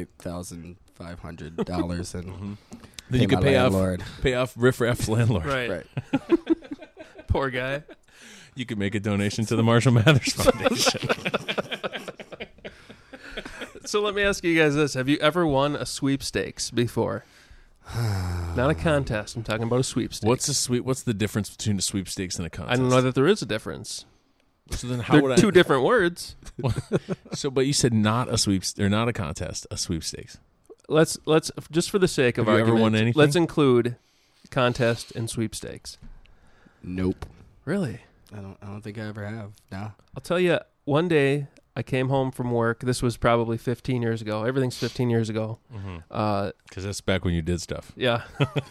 $68,500 and Then you my could pay off Riff Raff's landlord. Right. right. Poor guy. You could make a donation to the Marshall Mathers Foundation. So let me ask you guys this. Have you ever won a sweepstakes before? Not a contest. I'm talking about a sweepstakes. What's the difference between a sweepstakes and a contest? I don't know that there is a difference. So then how They're would two different words. But you said not a contest, a sweepstakes. Let's just for the sake of Have you ever argument, won anything? let's include contest and sweepstakes. Nope. Really? I don't think I ever have. No. I'll tell you, one day I came home from work. This was probably 15 years ago. Everything's 15 years ago. Because that's back when you did stuff. Yeah.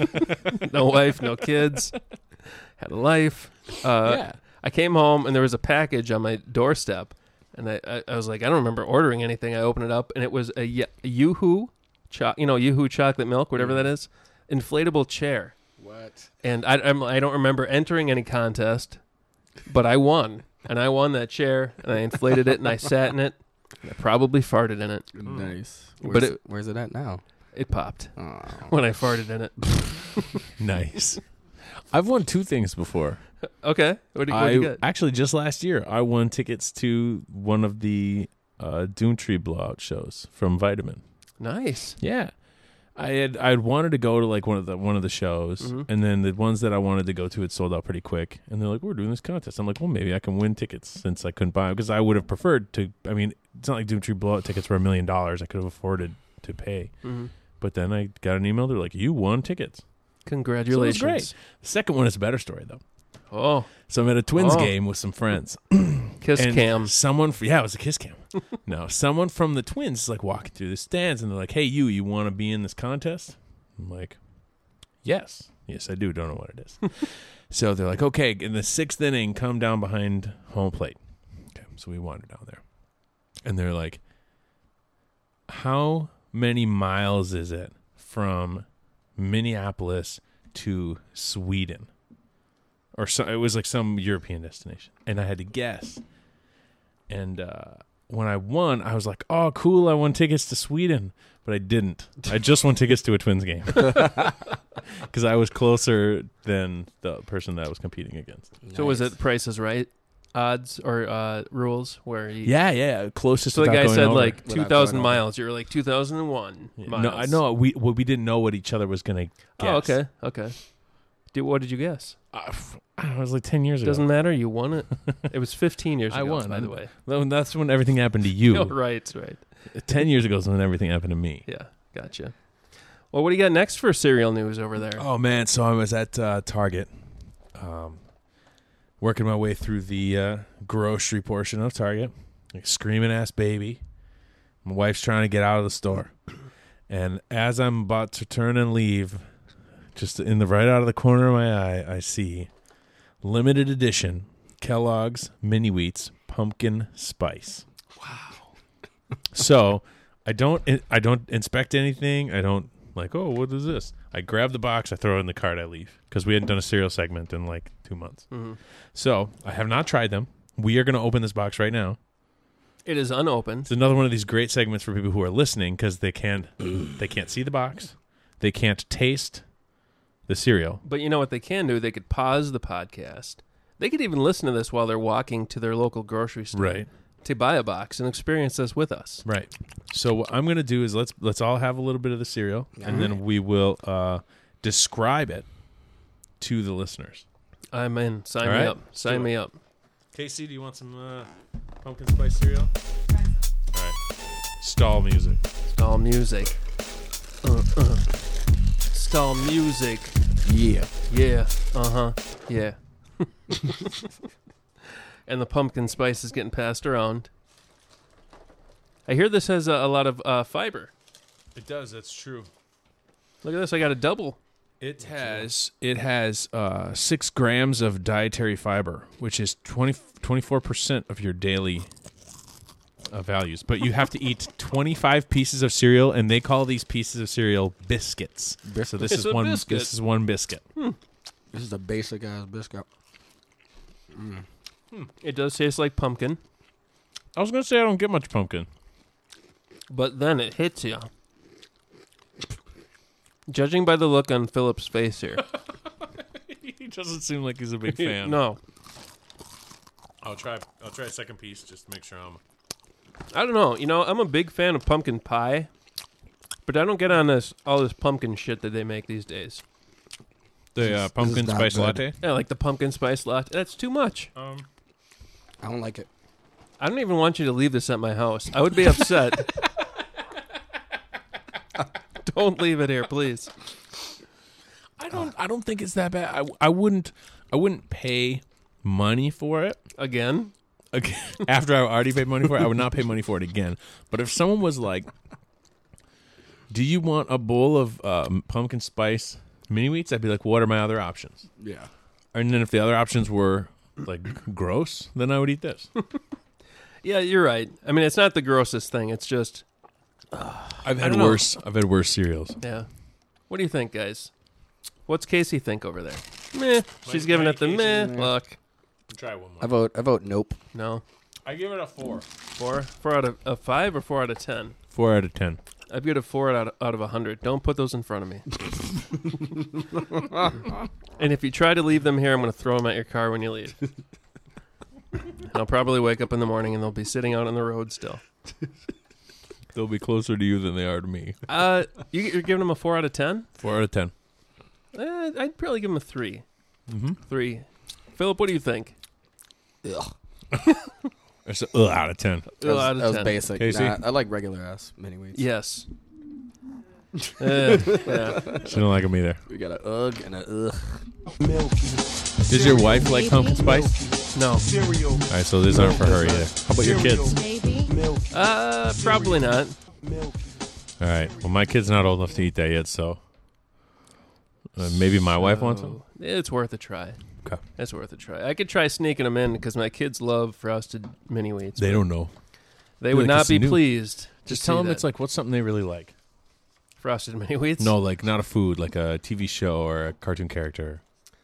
No wife, no kids. Had a life. Yeah. I came home and there was a package on my doorstep. And I was like, I don't remember ordering anything. I opened it up and it was a Yoo-hoo, Yoo-hoo chocolate milk, whatever that is, inflatable chair. What? And I don't remember entering any contest, but I won. And I won that chair, and I inflated it, and I sat in it. And I probably farted in it. Nice. But Where's it at now? It popped Oh. when I farted in it. Nice. I've won 2 things before. Okay. What did you get? Actually, just last year, I won tickets to one of the Doomtree Blowout shows from Vitamin. Nice. Yeah. I'd wanted to go to like one of the shows, and then the ones that I wanted to go to had sold out pretty quick. And they're like, "We're doing this contest." I'm like, "Well, maybe I can win tickets since I couldn't buy them because I would have preferred to." I mean, it's not like Doomtree Blowout tickets were $1 million. I could have afforded to pay, but then I got an email. They're like, "You won tickets." Congratulations. So it was great. The second one is a better story though. Oh, So I'm at a Twins game with some friends. kiss And cam. it was a kiss cam. No, someone from the Twins is like walking through the stands, and they're like, "Hey, you want to be in this contest?" I'm like, yes, I do. Don't know what it is. So they're like, "Okay, in the 6th inning, come down behind home plate." Okay, so we wander down there, and they're like, "How many miles is it from Minneapolis to Sweden?" Or so, it was like some European destination, and I had to guess. And when I won, I was like, "Oh, cool! I won tickets to Sweden," but I didn't. I just won tickets to a Twins game because I was closer than the person that I was competing against. So was it Price is Right odds or rules where you... Yeah, closest. So the without guy going said over. like Without 2,000 going over. miles. You were like 2,001 miles. No, I know we didn't know what each other was going to guess. Oh, okay. What did you guess? I don't know, it was like 10 years ago. Doesn't matter. You won it. It was 15 years ago. I won, by the way. Well, that's when everything happened to you. Oh, right. 10 years ago is when everything happened to me. Yeah, gotcha. Well, what do you got next for cereal news over there? Oh man, so I was at Target, working my way through the grocery portion of Target, like screaming ass baby. My wife's trying to get out of the store, and as I'm about to turn and leave, just in the right out of the corner of my eye, I see limited edition Kellogg's Mini Wheats Pumpkin Spice. Wow. So I don't inspect anything. I don't like, oh, what is this? I grab the box, I throw it in the cart, I leave because we hadn't done a cereal segment in like 2 months. So I have not tried them. We are going to open this box right now. It is unopened. It's another one of these great segments for people who are listening because they can't see the box, they can't taste the cereal. But you know what they can do? They could pause the podcast. They could even listen to this while they're walking to their local grocery store. Right. To buy a box and experience this with us. Right. So what I'm going to do is let's all have a little bit of the cereal, and then we will describe it to the listeners. I'm in. Sign All me right. up. Sign me up. Casey, do you want some pumpkin spice cereal? All right. Stall music. Stall music. Stall music. Yeah. Yeah. Yeah. And the pumpkin spice is getting passed around. I hear this has a lot of fiber. It does. That's true. Look at this. I got a double. It has 6 grams of dietary fiber, which is 24% of your daily values. But you have to eat 25 pieces of cereal, and they call these pieces of cereal biscuits. So this It's is a one. biscuit. This is one biscuit. This is a basic ass biscuit. It does taste like pumpkin, I was gonna say I don't get much pumpkin. but then it hits you. Judging by the look on Philip's face here. He doesn't seem like he's a big fan. No. I'll try a second piece just to make sure I'm. I don't know. You know, I'm a big fan of pumpkin pie, but I don't get on all this pumpkin shit that they make these days. The pumpkin not spice good. latte. Yeah, like the pumpkin spice latte. That's too much. I don't like it. I don't even want you to leave this at my house. I would be upset. Don't leave it here, please. I don't think it's that bad. I wouldn't pay money for it. Again? After I already paid money for it, I would not pay money for it again. But if someone was like, "Do you want a bowl of pumpkin spice mini wheats?" I'd be like, "What are my other options?" Yeah. And then if the other options were like gross, then I would eat this. Yeah, you're right. I mean, it's not the grossest thing. It's just, I've had don't know. worse. I've had worse cereals. yeah. What do you think, guys? What's Casey think over there? Meh. She's giving it the meh look. Try one more. I vote nope. No. I give it a 4. 4 out of 5 or 4 out of 10? 4 out of 10. I'd give it a 4 out of 100. Don't put those in front of me. And if you try to leave them here, I'm going to throw them at your car when you leave. And I'll probably wake up in the morning and they'll be sitting out on the road still. They'll be closer to you than they are to me. You're giving them a 4 out of 10? 4 out of 10. I'd probably give them a 3. Mm-hmm. 3. Philip, what do you think? Ugh. It's a out of 10. Out of That was 10. basic. Casey? Nah, I like regular ass mini wheats. Yes. Yeah. She don't like them either. We got a ugh and a ugh. Does your wife like pumpkin spice? No. All right, so these aren't for her either. How about your kids? Probably not. All right. Well, my kid's not old enough to eat that yet, so maybe my wife wants them. It's worth a try. Okay. It's worth a try. I could try sneaking them in because my kids love frosted mini wheats. They don't know. They would like not it's be new. pleased. Just tell them it's like what's something they really like. frosted mini wheats. No, like not a food, like a TV show or a cartoon character.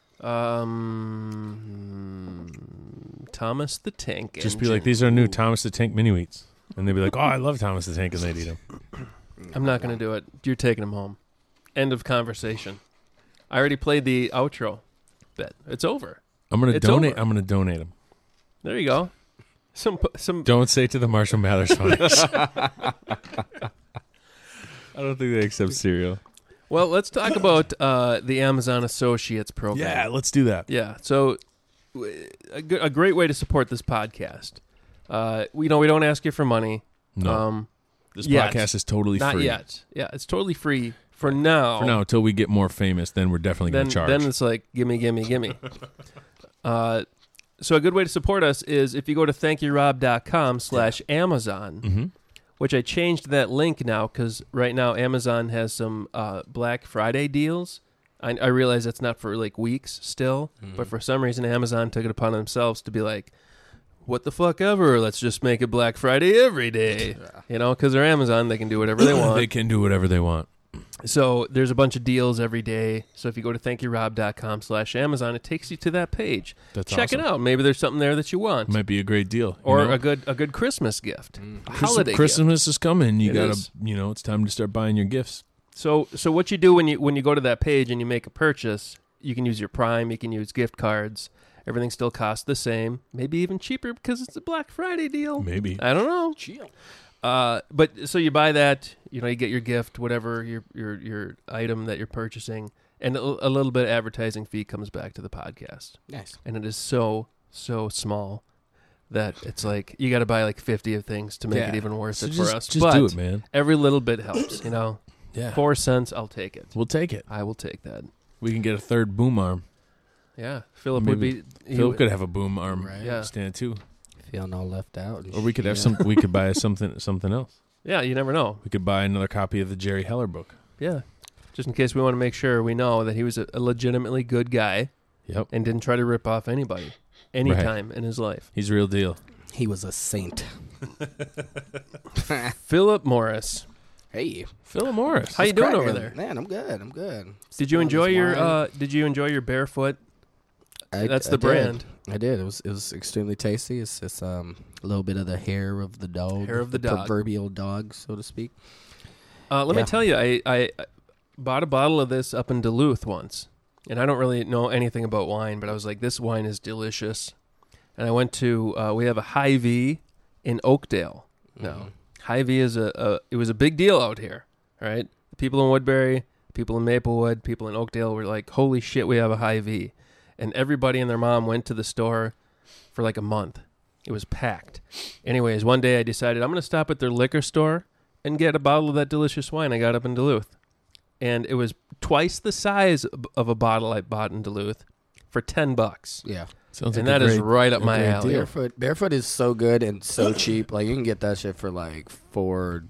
Thomas the Tank. Just be like, these are new Thomas the Tank mini wheats, and they'd be like, oh, I love Thomas the Tank, and they'd eat them. I'm not going to do it. You're taking them home. End of conversation. I already played the outro bit. It's over. I'm gonna It's donate. over. I'm gonna donate them. There you go. Some. Don't say to the Marshall Mathers Foundation. I don't think they accept cereal. Well, let's talk about the Amazon Associates program. Yeah, let's do that. Yeah. So, a great way to support this podcast. We don't ask you for money. No, this yet. podcast is totally Not free. yet. Yeah, it's totally free for now. For now, until we get more famous, then we're definitely going to charge. Then it's like, gimme. So a good way to support us is if you go to thankyourob.com/Amazon, mm-hmm. which I changed that link now because right now Amazon has some Black Friday deals. I realize that's not for like weeks still, but for some reason Amazon took it upon themselves to be like, what the fuck ever, let's just make it Black Friday every day. You know, because they're Amazon, they can do whatever they want. They can do whatever they want. So there's a bunch of deals every day. So if you go to thankyourob.com/Amazon, it takes you to that page. That's Check awesome. it out. Maybe there's something there that you want, Might be a great deal. or you know? a good Christmas gift, a holiday gift. Christmas is coming. You It gotta, is. it's time to start buying your gifts. So what you do when you go to that page and you make a purchase, you can use your Prime, you can use gift cards. Everything still costs the same, maybe even cheaper because it's a Black Friday deal. Maybe. I don't know. But so you buy that, you get your gift, whatever your item that you're purchasing, and a little bit of advertising fee comes back to the podcast. Nice. And it is so small that it's like you got to buy like 50 of things to make it even worth it for us. Just but do it, man. every little bit helps, Yeah. 4 cents, I'll take it. We'll take it. I will take that. We can get a third boom arm. Yeah, Philip would Maybe be. Phil could have a boom arm Right. Yeah. stand too. Feeling all left out. and Or we could have shit. we could buy something else. Yeah, you never know. We could buy another copy of the Jerry Heller book. Yeah, just in case we want to make sure we know that he was a legitimately good guy Yep. and didn't try to rip off anybody anytime in his life. He's a real deal. He was a saint. Philip Morris. Hey, Philip Morris. How you doing cracking? over there? Man, I'm good. Did you Sipping on enjoy this your wine. Did you enjoy your barefoot? That's the I did. brand. I did. It was extremely tasty. It's just a little bit of the hair of the dog. Hair of the dog. Proverbial dog, so to speak. Let me tell you, I bought a bottle of this up in Duluth once, and I don't really know anything about wine, but I was like, this wine is delicious. and I went to. We have a Hy-Vee in Oakdale. No, Hy-Vee is it was a big deal out here. Right, the people in Woodbury, people in Maplewood, people in Oakdale were like, "Holy shit, we have a Hy-Vee," and everybody and their mom went to the store for like a month. It was packed. Anyways, one day I decided I'm going to stop at their liquor store and get a bottle of that delicious wine I got up in Duluth. And it was twice the size of a bottle I bought in Duluth for $10. Yeah. Sounds And like that is right up my great alley. deal. Barefoot is so good and so cheap. Like you can get that shit for like $4.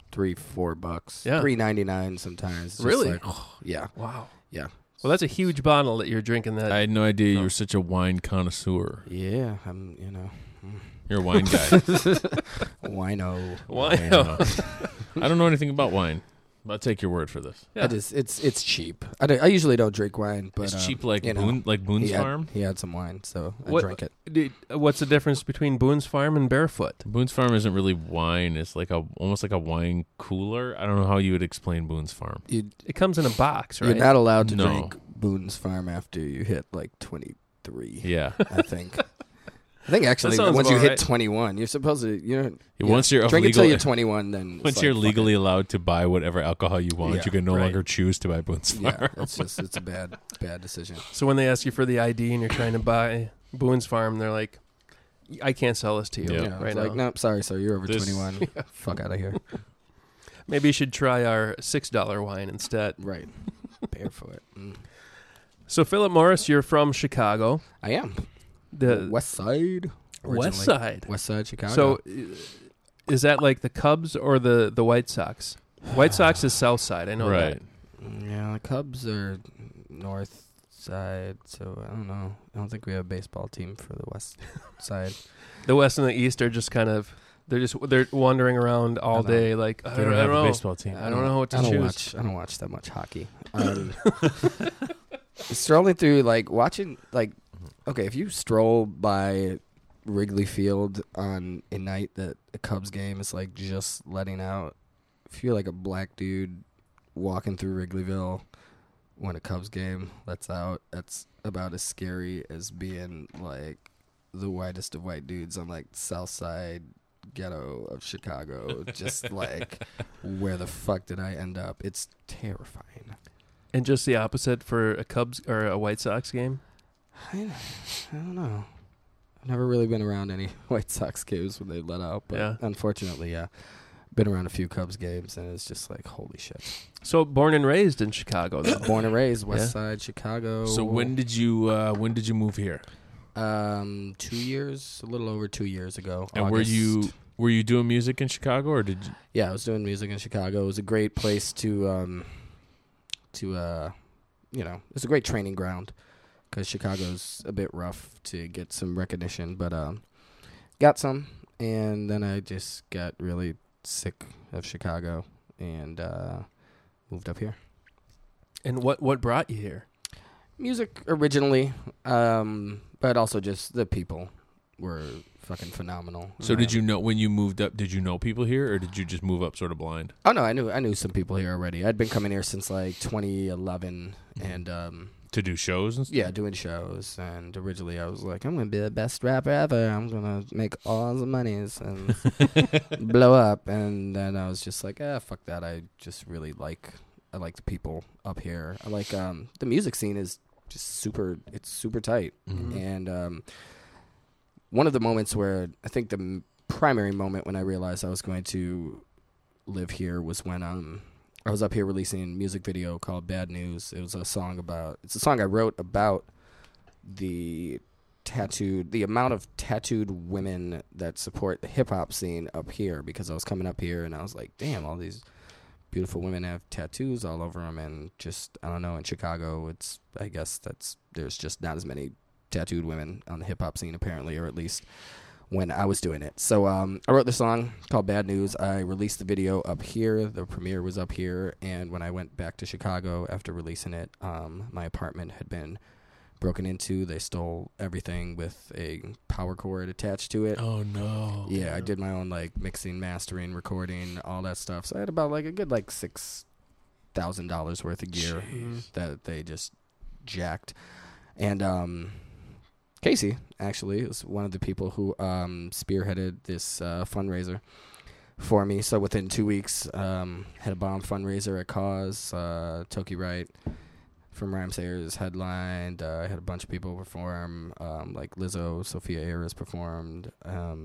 Yeah. $3.99 sometimes. It's just Really? like, yeah. Wow. Yeah. Well, that's a huge bottle that you're drinking. That I had no idea you were such a wine connoisseur. Yeah. I'm, you know, You're a wine guy. wino. wine. I don't know anything about wine. I'll take your word for this. Yeah. It's cheap. I usually don't drink wine, but It's cheap like you know, Boone's he Farm. He had some wine, so I What- drank it. What's the difference between Boone's Farm and Barefoot? Boone's Farm isn't really wine. It's like almost like a wine cooler. I don't know how you would explain Boone's Farm. It comes in a box, right? You're not allowed to No. drink Boone's Farm after you hit like 23. Yeah. I think. I think actually sounds once you about hit right. 21, you're supposed to Once you're of drink until legal- you're 21. Then it's Once like, you're fuck legally it. allowed to buy whatever alcohol you want, Yeah, you can no right. longer choose to buy Boone's Farm. Yeah, it's a bad decision. So when they ask you for the ID and you're trying to buy Boone's Farm, they're like, I can't sell this to you Yeah. Yeah, right it's now. like, nope, sorry, sir, you're over This- 21. Fuck out of here. Maybe you should try our $6 wine instead. Right. Barefoot. So Philip Morris, you're from Chicago. I am. The West Side. West originally. Side. West Side, Chicago. So is that like the Cubs or the White Sox? White Sox is South Side. I know Right. that. Yeah, the Cubs are North Side, so I don't know. I don't think we have a baseball team for the West Side. The West and the East are just kind of they're wandering around all I know. day. Like They don't I have don't a know. baseball team. I don't know what to I don't choose. I don't watch that much hockey. Strolling through, like watching, like, okay, if you stroll by Wrigley Field on a night that a Cubs game is like just letting out, if you're like a black dude walking through Wrigleyville when a Cubs game lets out, that's about as scary as being like the whitest of white dudes on like South Side ghetto of Chicago. Just like, where the fuck did I end up? It's terrifying. And just the opposite for a Cubs or a White Sox game. I don't know. I've never really been around any White Sox games when they let out, but Yeah. unfortunately, yeah. Been around a few Cubs games, and it's just like, holy shit. So born and raised in Chicago, though. Born and raised, West Yeah. Side, Chicago. So when did you move here? 2 years, a little over 2 years ago. And August. were you doing music in Chicago, or did you? Yeah, I was doing music in Chicago. It was a great place to it's a great training ground because Chicago's a bit rough to get some recognition, but got some, and then I just got really sick of Chicago and moved up here. And what brought you here? Music originally, but also just the people were fucking phenomenal. So did you know when you moved up? Did you know people here, or did you just move up sort of blind? Oh no, I knew some people here already. I'd been coming here since like 2011, and To do shows and stuff? yeah, doing shows. And originally, I was like, I'm gonna be the best rapper ever. I'm gonna make all the monies and blow up. And then I was just like, fuck that. I just really like the people up here. I like the music scene is just super. It's super tight. Mhm. And one of the moments where I think the primary moment when I realized I was going to live here was when I was up here releasing a music video called Bad News. It's a song I wrote about the amount of tattooed women that support the hip hop scene up here, because I was coming up here and I was like, damn, all these beautiful women have tattoos all over them. And just, I don't know, in Chicago, I guess there's just not as many tattooed women on the hip hop scene apparently, or at least when I was doing it. So I wrote the song called Bad News. I released the video up here. The premiere was up here. And when I went back to Chicago after releasing it, my apartment had been broken into. They stole everything with a power cord attached to it. Oh no! Yeah, I did my own like mixing, mastering, recording, all that stuff. So I had about like a good like $6,000 worth of gear that they just jacked. And Casey actually is one of the people who spearheaded this fundraiser for me. So within 2 weeks, had a bomb fundraiser at Cause. Toki Wright from Rhyme Sayers headlined. I had a bunch of people perform, like Lizzo, Sophia Ayers performed.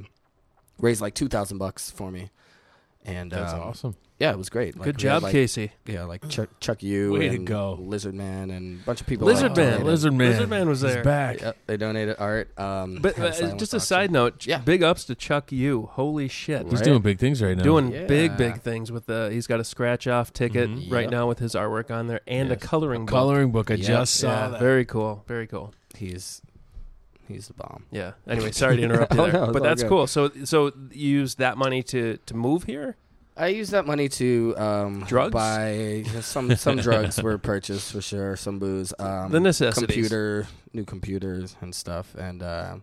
Raised like $2,000 for me, and That's awesome. Yeah, it was great. Like, Good we had, job, like, Casey. Yeah, like Chuck U. Way to and go. Lizard Man and a bunch of people. Lizard Man. donated. Lizard Man. Lizard Man was He's there. back. Yep, they donated art. But had silent just a auction. side note, Yeah. big ups to Chuck U. Holy shit. He's Right. doing big things right now. Doing Yeah. big things with he's got a scratch off ticket Mhm. right Yep. now with his artwork on there and a Yes. coloring book. Coloring book. I Yep. just saw Yeah, that. very cool. Very cool. He's the bomb. Yeah. Anyway, sorry to interrupt you Oh, there. no, it's But all that's good. cool. So you use that money to move here? I used that money to Drugs? buy some drugs were purchased for sure, some booze, The necessities. new computers and stuff. And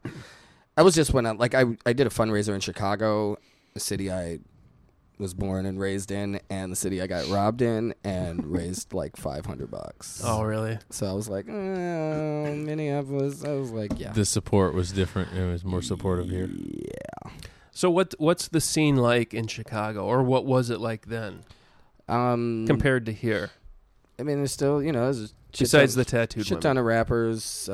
I was just when I did a fundraiser in Chicago, the city I was born and raised in, and the city I got robbed in, and raised like $500. Oh, really? So I was like, Minneapolis. I was like, yeah. The support was different. It was more supportive here. Yeah. So what's the scene like in Chicago, or what was it like then compared to here? I mean, there's still, there's a shit Besides ton- the tattooed shit women. ton of rappers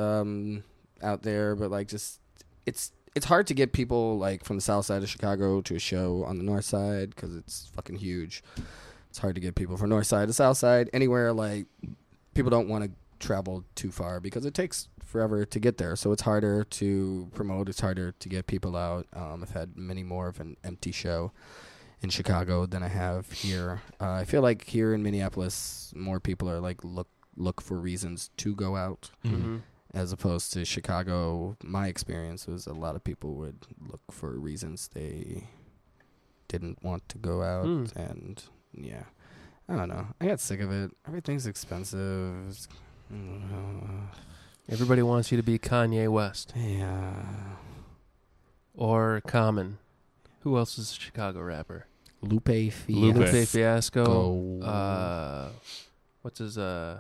out there, but like just it's hard to get people like from the south side of Chicago to a show on the north side because it's fucking huge. It's hard to get people from north side to south side anywhere. Like people don't want to travel too far because it takes forever to get there, so it's harder to promote. It's harder to get people out. I've had many more of an empty show in Chicago than I have here. I feel like here in Minneapolis, more people are like look for reasons to go out, Mm-hmm. as opposed to Chicago. My experience was a lot of people would look for reasons they didn't want to go out, and yeah, I don't know. I got sick of it. Everything's expensive. Everybody wants you to be Kanye West Yeah. or Common. Who else is a Chicago rapper? Lupe Fiasco. Lupe Fiasco. Go. What's his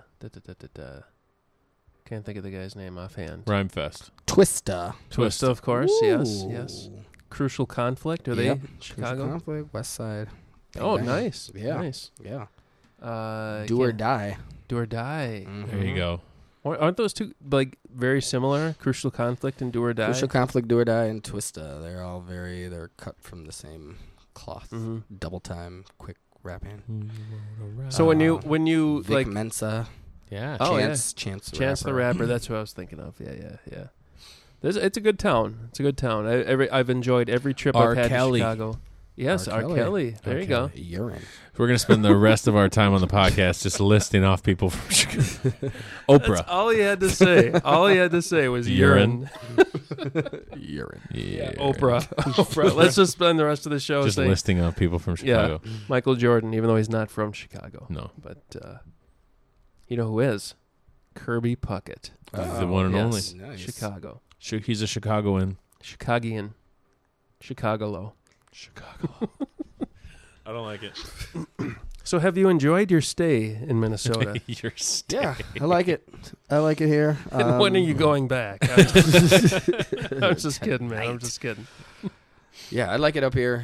can't think of the guy's name offhand. Rhyme Fest. Twista. Twista, of course. Yes, Ooh. yes. Crucial Conflict. Are Yep. they Chicago? Conflict, West Side. Oh, Bang. nice. Yeah. Nice. Yeah. Do or Die. Do or Die. There you go. Aren't those two like very similar? Crucial Conflict and Do or Die. Crucial Conflict, Do or Die, and Twista. They're all they're cut from the same cloth. Mhm. Double time, quick rapping. So when you Vic like Mensa, Yeah. Oh, Chance the Rapper, that's who I was thinking of. Yeah. It's a good town. It's a good town. I've enjoyed every trip R. I've had Kelly. to Chicago. Yes, R. R. Kelly. There you go. Urine. We're going to spend the rest of our time on the podcast just listing off people from Chicago. That's Oprah. all he had to say. All he had to say was urine. Urine. Yeah. Oprah. Oprah. Let's just spend the rest of the show Just saying listing off people from Chicago. Michael Jordan, even though he's not from Chicago. No. But you know who is? Kirby Puckett. The one and Yes. only. Nice. Chicago. He's a Chicagoan. Chicagian. Chicago. Chicago. I don't like it. So have you enjoyed your stay in Minnesota? You're Yeah, I like it. I like it here. And when are you going back? I'm just kidding, man. I'm just kidding. Yeah, I like it up here.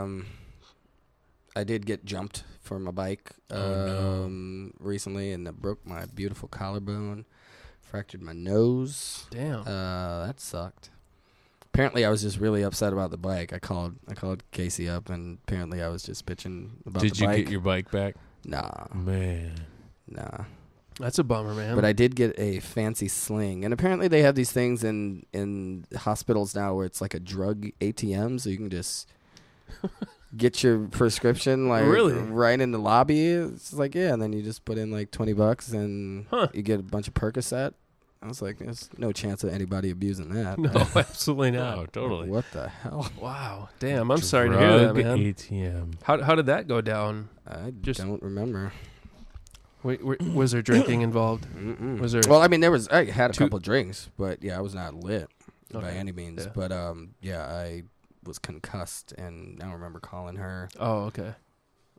I did get jumped for my bike recently, and that broke my beautiful collarbone, fractured my nose. Damn. That sucked. Apparently, I was just really upset about the bike. I called Casey up, and apparently, I was just bitching about Did the you bike. get your bike back? Nah. Man. That's a bummer, man. But I did get a fancy sling, and apparently they have these things in hospitals now where it's like a drug ATM, so you can just get your prescription Really? right in the lobby. It's like, yeah, and then you just put in like $20 and you get a bunch of Percocet. I was like, there's no chance of anybody abusing that. No, absolutely not. Oh, totally. What the hell? Wow. Damn. I'm sorry to hear that, Drug man. ATM. How did that go down? I Just- don't remember. Was there drinking involved? Mm-mm. Was there? Well, I mean, I had a Two- couple drinks, but yeah, I was not lit by Okay. any means. Yeah. But yeah, I was concussed, and I don't remember calling her. Oh, okay.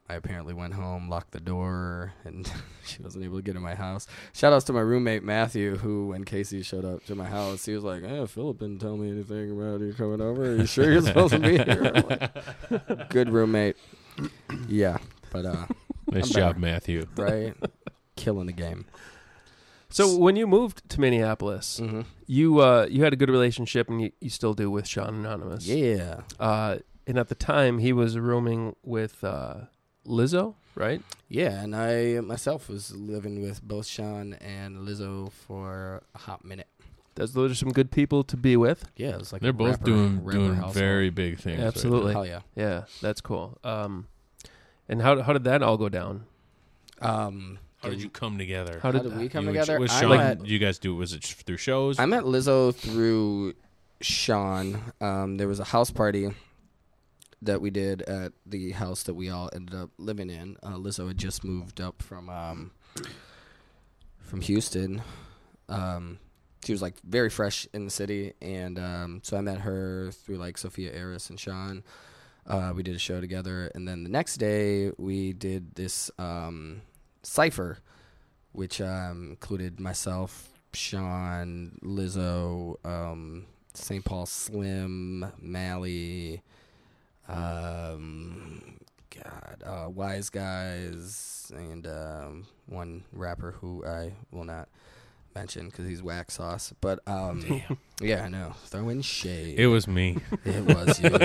I apparently went home, locked the door, and she wasn't able to get in my house. Shout outs to my roommate, Matthew, who, when Casey showed up to my house, he was like, Philip didn't tell me anything about you coming over. Are you sure you're supposed to be here? I'm like, good roommate. Yeah, but nice I'm job, better. Matthew. Right? Killing the game. So when you moved to Minneapolis, Mm-hmm. you had a good relationship, and you still do, with Sean Anonymous. Yeah. And at the time, he was rooming with Lizzo, right? Yeah, and I myself was living with both Sean and Lizzo for a hot minute. Those are some good people to be with. Yeah, it was like They're a both rapper doing household. very big things. right Absolutely. Hell yeah. Yeah, that's cool. And how did that all go down? How did you come together? How How did did we You come and- together? Was I Sean, met- you guys do? Was it through shows? I met Lizzo through Sean. There was a house party that we did at the house that we all ended up living in. Lizzo had just moved up from Houston. She was like very fresh in the city, and so I met her through like Sophia Aris and Sean. We did a show together, and then the next day we did this cypher, which included myself, Sean, Lizzo, St. Paul Slim, Mally, Wise Guys, and one rapper who I will not mention because he's whack sauce. But yeah, I know, throwing shade. It was me. It was you.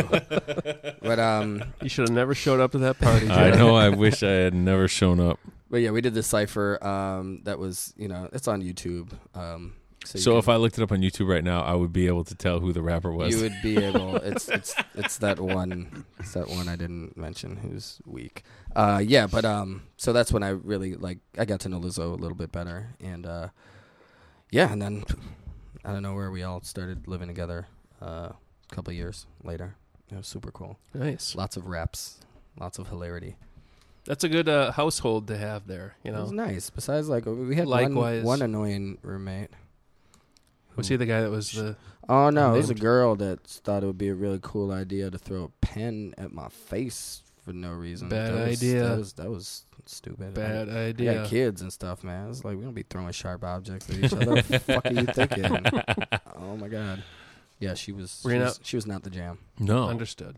But You should have never showed up to that party. I Jay. know. I wish I had never shown up. But yeah, we did the cipher. That was, it's on YouTube. So if I looked it up on YouTube right now, I would be able to tell who the rapper was. you would be able, it's that one. It's that one I didn't mention who's weak. Yeah, but so that's when I really I got to know Lizzo a little bit better, and yeah, and then I don't know where we all started living together. A couple of years later, it was super cool. Nice. Lots of raps, lots of hilarity. That's a good household to have there. You It was know, nice. Besides, we had Likewise. one annoying roommate. was he the guy that was the? Oh no, it was a Unnamed. girl that thought it would be a really cool idea to throw a pen at my face for no reason. Bad That was- idea. That was stupid. Bad I idea. got kids and stuff, man. It's like we don't be throwing sharp objects at each other. What the fuck are you thinking? Oh my god. Yeah, she was. Were you She was not the jam. no. Understood.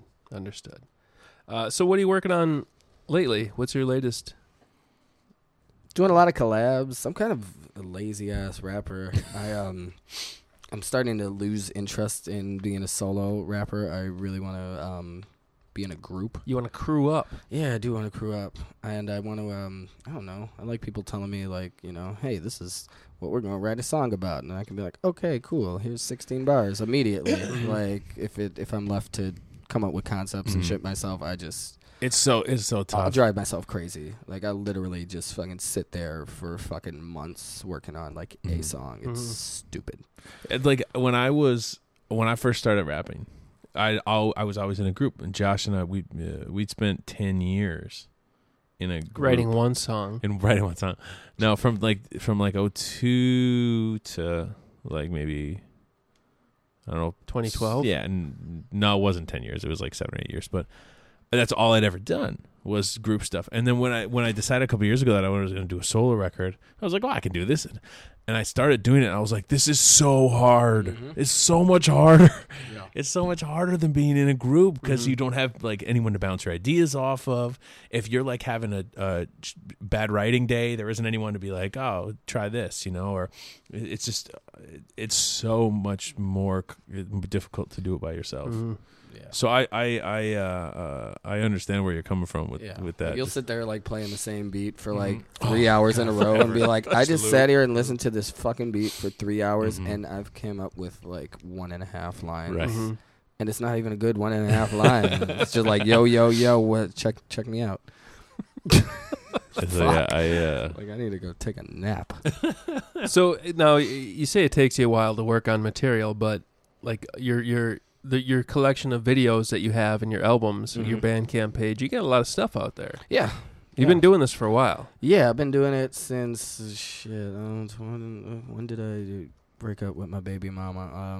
So what are you working on lately? What's your latest? Doing a lot of collabs. I'm kind of a lazy ass rapper. I'm starting to lose interest in being a solo rapper. I really want to be in a group. You want to crew up? Yeah, I do want to crew up, and I want to. I don't know. I like people telling me hey, this is what we're going to write a song about, and I can be like, okay, cool. Here's 16 bars immediately. If I'm left to come up with concepts and shit myself, It's so I'll tough. drive myself crazy. I literally just fucking sit there for fucking months working on a song. It's stupid. When I first started rapping, I was always in a group, and Josh and I we'd spent 10 years in a group Writing one song. writing one song. Now from 02 to maybe I don't know 2012. Yeah, no, it wasn't 10 years. It was 7 or 8 years, but that's all I'd ever done was group stuff. And then when I decided a couple years ago that I was going to do a solo record, I was like, oh, I can do this. And I started doing it, and I was like, this is so hard. It's so much harder. Yeah. It's so much harder than being in a group because you don't have anyone to bounce your ideas off of. If you're having a bad writing day, there isn't anyone to be like, oh, try this, or it's just, it's so much more difficult to do it by yourself. Yeah. So I understand where you're coming from with that. You'll sit there playing the same beat for 3 hours in a row and be like, I just sat here and listened to this fucking beat for 3 hours and I've came up with 1.5 lines. Right. And it's not even a good 1.5 line. It's just yo, what? Check me out. So, yeah, I need to go take a nap. So now you say it takes you a while to work on material, but your collection of videos that you have in your albums, your Bandcamp page, you got a lot of stuff out there. Yeah. You've been doing this for a while. Yeah, I've been doing it since when did I break up with my baby mama?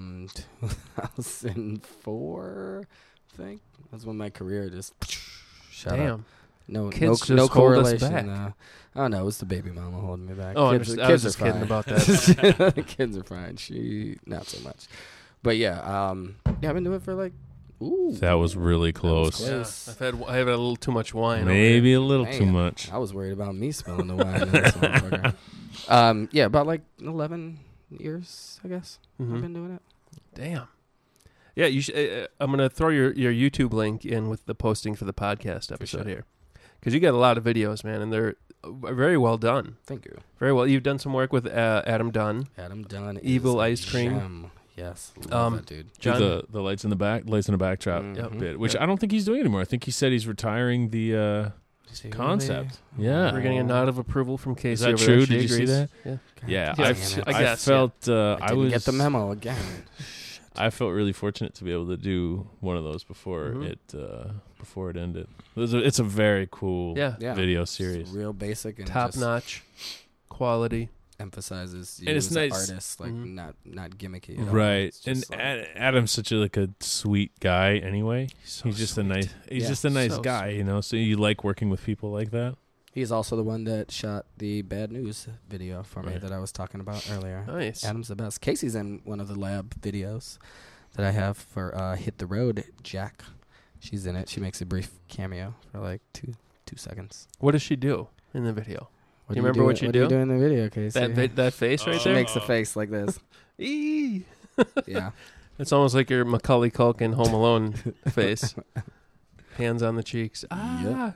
2004, I think. That's when my career just shot up. Damn. Kids just no hold us correlation. back. Oh no, it was the baby mama holding me back. Oh, I kids, was kids just are kidding fine. about that. The kids are fine. She not so much. But yeah, I've been doing it for like. Ooh, That was really close. close. Yeah, I have a little too much wine. Maybe a little too Man, much. I was worried about me spilling the wine. In this motherfucker. Yeah, about like 11 years, I guess. Mhm. I've been doing it. Damn. Yeah, you should, I'm going to throw your YouTube link in with the posting for the podcast episode sure. here. Because you got a lot of videos, man, and they're very well done. Thank you. Very well. You've done some work with Adam Dunn. Adam Dunn. Evil is a Ice Cream. gem. Yes, love that dude. Do John, the lights in the backdrop Mhm. bit, which Yep. I don't think he's doing anymore. I think he said he's retiring the concept. Yeah. we're getting a nod of approval from Casey. Is that over true? there. She Did you see agrees. that? Yeah. Yeah, Yeah, I I guess, felt I I didn't was get the memo again. I felt really fortunate to be able to do one of those before Mhm. it ended. It's a very cool Yeah. Yeah. video It's series. real basic and Top just notch quality. emphasizes you And it's as nice. an artist, like Mhm. not gimmicky. At all. Right, It's and just like- Adam's such a sweet guy. Anyway, he's just a nice So guy, sweet. you know. So you like working with people like that. he's also the one that shot the Bad News video for me Right. that I was talking about earlier. Nice. Adam's the best. Casey's in one of the lab videos that I have for Hit the Road. Jack, she's in it. She makes a brief cameo for like two seconds. What does she do in the video? What Do you do remember what you What do you do? do in the video, Casey? That face right She there? makes a face like this. Eee. Yeah. It's almost like your Macaulay Culkin Home Alone face. Hands on the cheeks. Ah.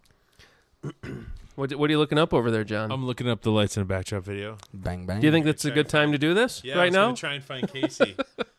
What are you looking up over there, John? I'm looking up the lights in a backdrop video. Bang bang. Do you think that's a good time to do this right now? try and find Casey.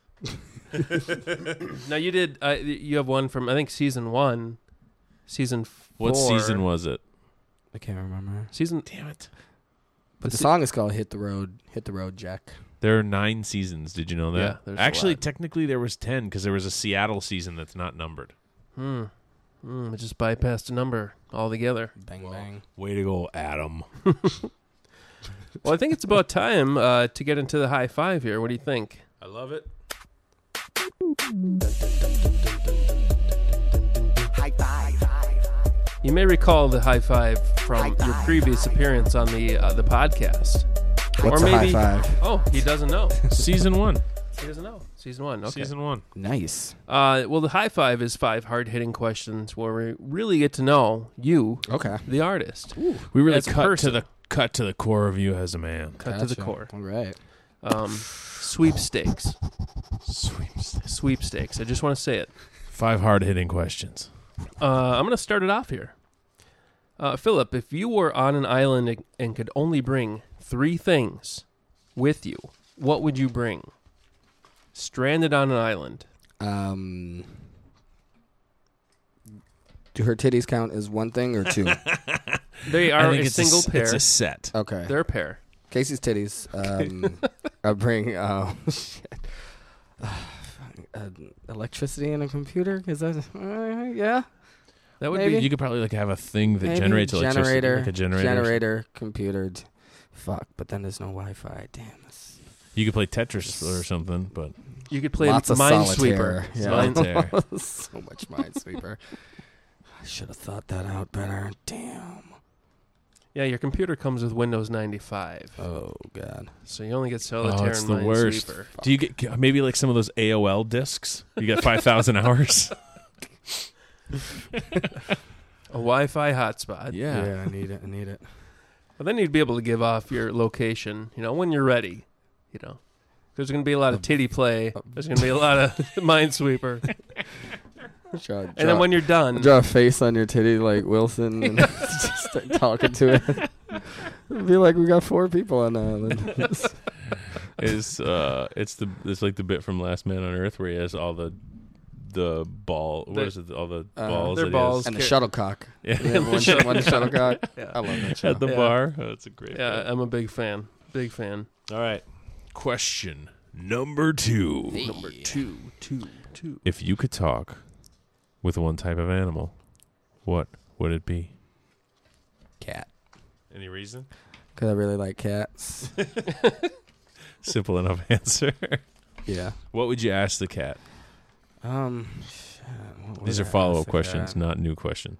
Now you did. You have one from I think season 1, season 4. What season was it? I can't remember. Season? Damn it! But the song is called Hit the Road, Jack. There are 9 seasons. Did you know that? Yeah, there's a Actually, lot. technically, there was 10 because there was a Seattle season that's not numbered. I just bypassed a number altogether. Bang bang. Way to go, Adam. Well, I think it's about time to get into the high five here. What do you think? I love it. High five. You may recall the high five from your previous appearance on the podcast. What's or a maybe, high five? Oh, he doesn't know. Season 1. He doesn't know. Season 1. Okay. Season 1. Nice. Well, the high five is 5 hard-hitting questions where we really get to know you, Okay. the artist. We really As a cut person. to the core of you as a man. Cut to the Gotcha. core. All right. Sweepstakes. Sweepstakes. I just want to say it. 5 hard-hitting questions. I'm going to start it off here. Philip, if you were on an island and could only bring 3 things with you, what would you bring? Stranded on an island. Do her titties count as one thing or two? They I are think a it's single pair. It's a set. Okay. They're a pair. Casey's titties. I bring electricity and a computer. Is that yeah? That would Maybe. be. You could probably have a thing that Maybe. generates electricity, generator, like a generator. generator, computer. Fuck, but then there's no Wi-Fi. Damn. That's You could play Tetris or something, but You could play lots of Minesweeper. solitaire. Yeah. Solitaire. So much Minesweeper. I should have thought that out better. Damn. Yeah, your computer comes with Windows 95, Oh god. so you only get Solitaire it's and the worst. Minesweeper. do you get maybe like some of those AOL discs? You get 5,000 hours. A Wi-Fi hotspot. Yeah, I need it. I need it. But then you'd be able to give off your location, when you're ready. There's going to be a lot of titty play. There's going to be a lot of Minesweeper. And then when you're done, draw a face on your titty like Wilson and just start talking to it. It'd be like we got 4 people on the island. It's like the bit from Last Man on Earth where he has all the ball. What is it? All the balls. they're that he balls. has And the shuttlecock. Yeah. Yeah, one shuttlecock. Yeah. I love that show. at the Yeah. bar. Oh, that's a great. yeah, bit. I'm a big fan. Big fan. All right. Question number 2. Number 2. If you could talk with one type of animal, what would it be? Cat. Any reason? Because I really like cats. Simple enough answer. Yeah. What would you ask the cat? Shit, what would These are I follow-up ask the questions, cat? not new questions.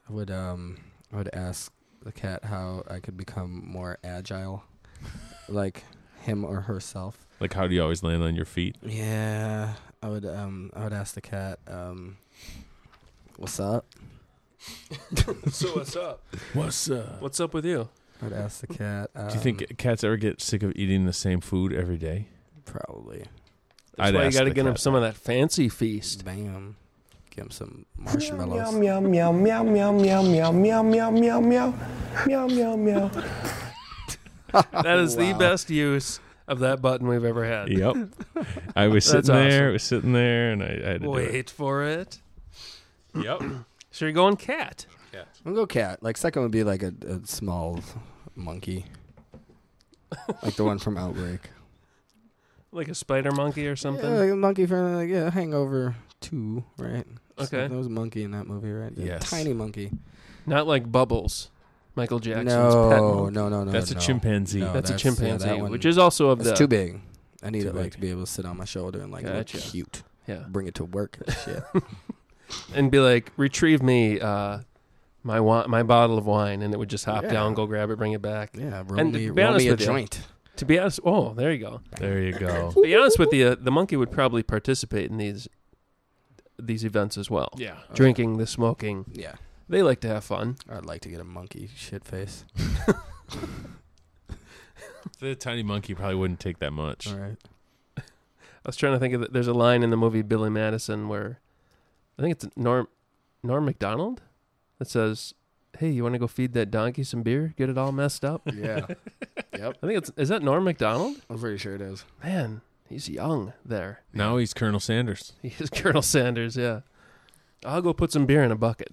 I would ask the cat how I could become more agile, like him or herself. Like, how do you always land on your feet? Yeah, I would ask the cat, what's up? So what's up? What's up? What's up with you? I would ask the cat. Do you think cats ever get sick of eating the same food every day? Probably. That's I'd why you ask got to the get him cat some of that fancy feast. Bam. Give him some marshmallows. Meow meow meow meow meow meow meow meow meow meow meow meow meow. That is the best use of that button we've ever had. Yep. I was That's sitting there. awesome. I was sitting there, and I had to Wait for it. do it. Yep. So you're going cat. I'm gonna go cat. Like second would be like a small monkey, like the one from Outbreak. Like a spider monkey or something? Yeah, like a monkey from Hangover 2, right? So Okay. there was a monkey in that movie, right? Yes. A tiny monkey. Not like Bubbles, Michael Jackson's pet No, monkey. no. That's a no. chimpanzee. No, That's a yeah, chimpanzee, that one- which is also of It's the... too big. I need Too it like big. to be able to sit on my shoulder and like Gotcha. look cute. Yeah. Bring it to work and shit. And be like, retrieve me my bottle of wine, and it would just hop Yeah. down, go grab it, bring it back. Yeah, And roll to me, be roll honest me a with you- joint. To be honest, oh, there you go. There you go. To be honest with you, the monkey would probably participate in these events as well. Yeah. Drinking, the smoking. Yeah, They like to have fun. I'd like to get a monkey shit face. The tiny monkey probably wouldn't take that much. All right. I was trying to think of there's a line in the movie Billy Madison where I think it's Norm Macdonald that says, "Hey, you want to go feed that donkey some beer? Get it all messed up." Yeah. Yep. I think is that Norm Macdonald? I'm pretty sure it is. Man, he's young there. Now he's Colonel Sanders. He is Colonel Sanders. Yeah, I'll go put some beer in a bucket.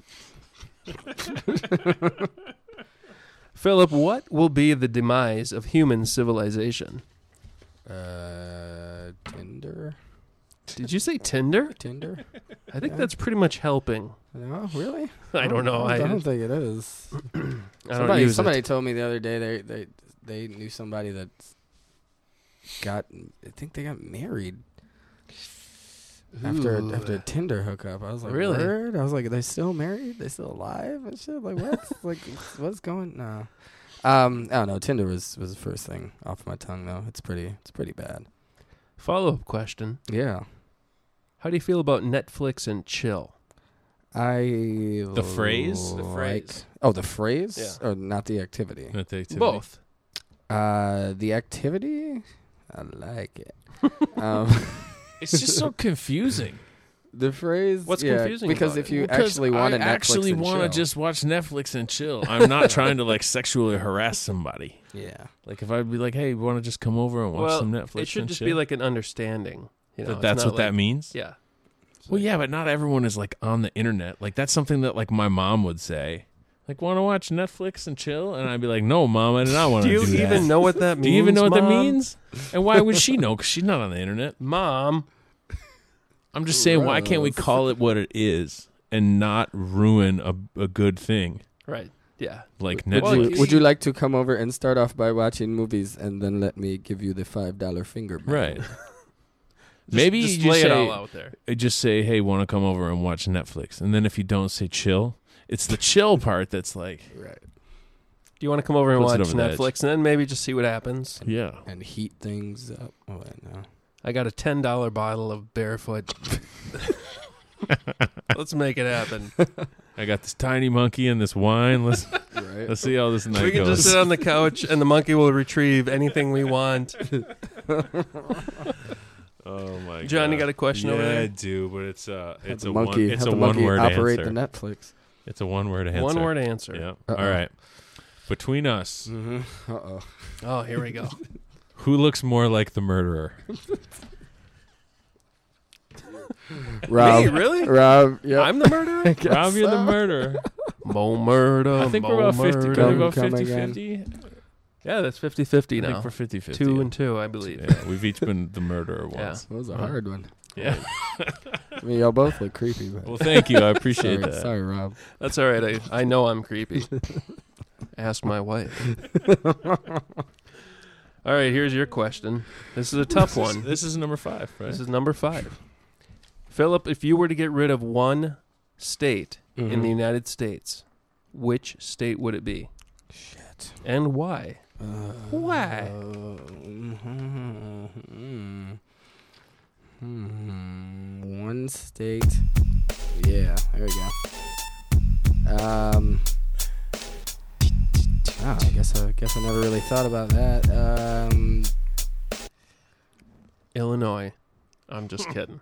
Philip, what will be the demise of human civilization? Tinder. Did you say Tinder? Tinder? I think Yeah. that's pretty much helping. No, really? I don't know. I I don't think it is. don't use it. Somebody told me the other day they knew somebody that I think they got married after a Tinder hookup. I was like, Really? Word? I was like, are they still married? They still alive and shit? Like what? Like what's going? No. I don't know. Tinder was the first thing off my tongue though. It's pretty bad. Follow-up question. Yeah. How do you feel about Netflix and chill? The phrase? The phrase. Oh, the phrase? Yeah. Or not the activity? Not the activity. Both. The activity? I like it. It's just so confusing. The phrase? What's yeah, confusing because about if it? you Because actually want to I actually want to just watch Netflix and chill. I'm not trying to like sexually harass somebody. Yeah. Like if I'd be like, "Hey, want to just come over and watch Well, some Netflix?" it should and just chill? be like an understanding. You know, that that's what that means. Yeah. Well, yeah, but not everyone is like on the internet. Like that's something that like my mom would say. Like, want to watch Netflix and chill? And I'd be like, "No, Mom, I do not want Do to you do that." even know what that means? Do you even know what that Mom? means? And why would she know? Because she's not on the internet. Mom. I'm just saying, why can't we Gross. call it what it is and not ruin a good thing Right. Yeah. like Well, Netflix? Would you like to come over and start off by watching movies and then let me give you the $5 finger bang? Right. Maybe just you lay just it say, all out there. just say, "Hey, want to come over and watch Netflix?" And then if you don't say chill, it's the chill part that's like, Right. Do you want to come over and Puts it watch over the edge. Netflix and then maybe just see what happens? yeah. And heat things up. Oh, wait, no. I got a $10 bottle of Barefoot. Let's make it happen. I got this tiny monkey and this wine. Let's Right. see how this night We can goes. just sit on the couch and the monkey will retrieve anything we want. Oh my god, John, you got a question over there? I do, but it's Have a the monkey, one, it's have a the monkey one-word operate answer. the Netflix. It's a one-word answer. One word answer. Yeah. Uh-oh. All right. Between us, Mm-hmm. Uh-oh. Oh, here we go. who looks more like the murderer? Rob. Me, really? Rob, yeah. I'm the murderer? Rob, you're the murderer. Mo murder. I think mo we're about 50. murder. We're about Come 50-50. Yeah, that's 50-50 I now. think we're 50-50. 2 and 2, I believe. Yeah, we've each been the murderer Yeah. once. That was a hard one. Yeah. I mean, y'all both look creepy. But Well, thank you. I appreciate sorry, that. sorry, Rob. That's all right. I know I'm creepy. Ask my wife. All right, here's your question. This is a tough one. This is number 5, right? This is number 5. Philip, if you were to get rid of one state in the United States, which state would it be? Shit. And why? Why? One state. Yeah, there we go. I guess I never really thought about that. Illinois. I'm just kidding.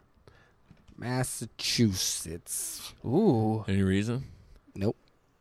Massachusetts. Ooh. Any reason? Nope.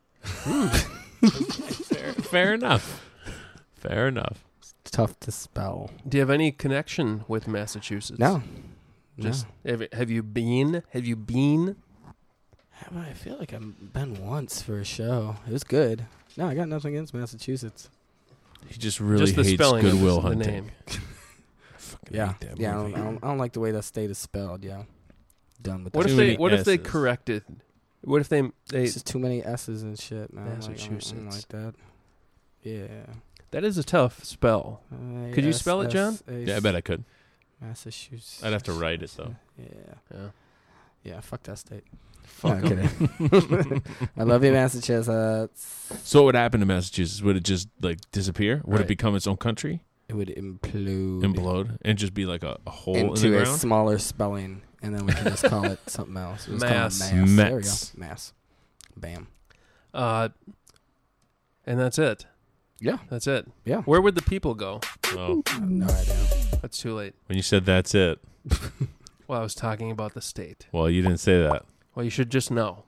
Fair enough. Fair enough. It's tough to spell. Do you have any connection with Massachusetts? No. Just have you been? Have you been? I feel like I've been once for a show. It was good. No, I got nothing against Massachusetts. He just really Just the hates spelling of Goodwill the Hunting. name. Fucking Yeah, hate that yeah. movie. I don't like the way that state is spelled. Yeah, done with What that. if Too they? many What if they S's. corrected? What if they? It's just too many S's and shit. No, Massachusetts. I don't like that. Yeah. That is a tough spell. Could you spell it, John? Yeah, I bet I could. Massachusetts. I'd have to write it, though. Yeah. Yeah. Yeah. Fuck that state. Fuck No, I'm kidding. I love you, Massachusetts. So what would happen to Massachusetts? Would it just like disappear? Would Right. it become its own country? It would implode. Implode? And just be like a hole in into the a ground? smaller spelling, and then we can just call it something else. We'll just call it Mass. There we go. Mets. Mass. Bam. And that's it. Yeah. That's it. Yeah. Where would the people go? Oh, I have no idea. That's too late. when you said that's it. Well, I was talking about the state. Well, you didn't say that. Well, you should just know.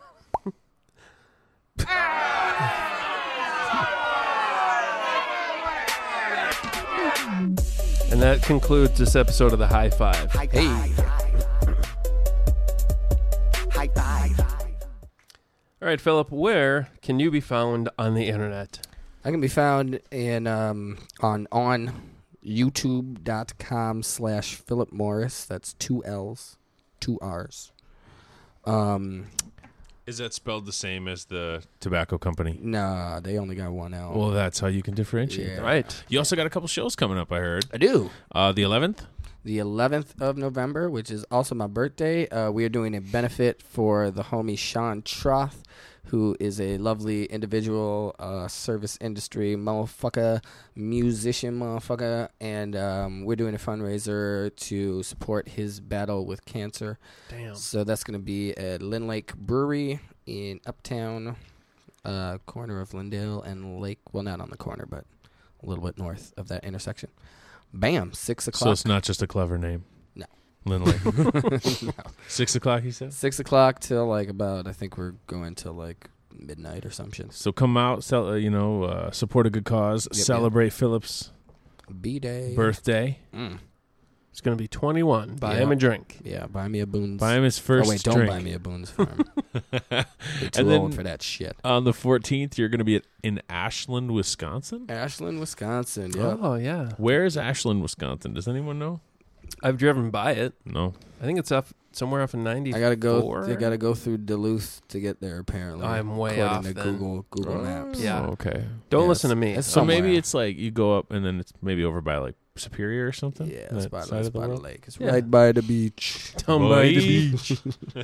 And that concludes this episode of the High Five. Hey. All right, Philip, where can you be found on the internet? I can be found in on youtube.com/Philip Morris. That's 2 L's, 2 R's. Is that spelled the same as the tobacco company? Nah, they only got 1 L. Well, that's how you can differentiate. Yeah. them. Right. You also got a couple shows coming up, I heard. I do. The 11th? The 11th of November, which is also my birthday, we are doing a benefit for the homie Sean Troth, who is a lovely individual, service industry motherfucker, musician motherfucker, and we're doing a fundraiser to support his battle with cancer. Damn. So that's going to be at Lynn Lake Brewery in Uptown, corner of Lindale and Lake. Well, not on the corner, but a little bit north of that intersection. Bam, 6 o'clock. So it's not just a clever name. No. Lindley. No. 6 o'clock, he said? 6 o'clock till like about, I think we're going till like midnight or some shit. So come out, support a good cause, Yep, celebrate Philip's B-Day. birthday, Mm. It's going to be 21. Buy Yeah. him a drink. Yeah, buy me a Boone's. buy him his first Oh, wait, don't drink. buy me a Boone's Farm. You're too And then- old for that shit. On the 14th, you're going to be in Ashland, Wisconsin? Ashland, Wisconsin. Yep. Oh, yeah. Where is Ashland, Wisconsin? Does anyone know? I've driven by it. No. I think it's somewhere off of 94. I gotta go. I gotta go through Duluth to get there. Apparently, I'm way according off to then. Google Maps. Yeah. Oh, okay. Don't Yeah, listen to me. it's So maybe somewhere. it's like you go up and then it's maybe over by like Superior or something? Yeah, it's That by, side it's of the by the world? lake. It's Yeah. right by the beach. Down by the beach.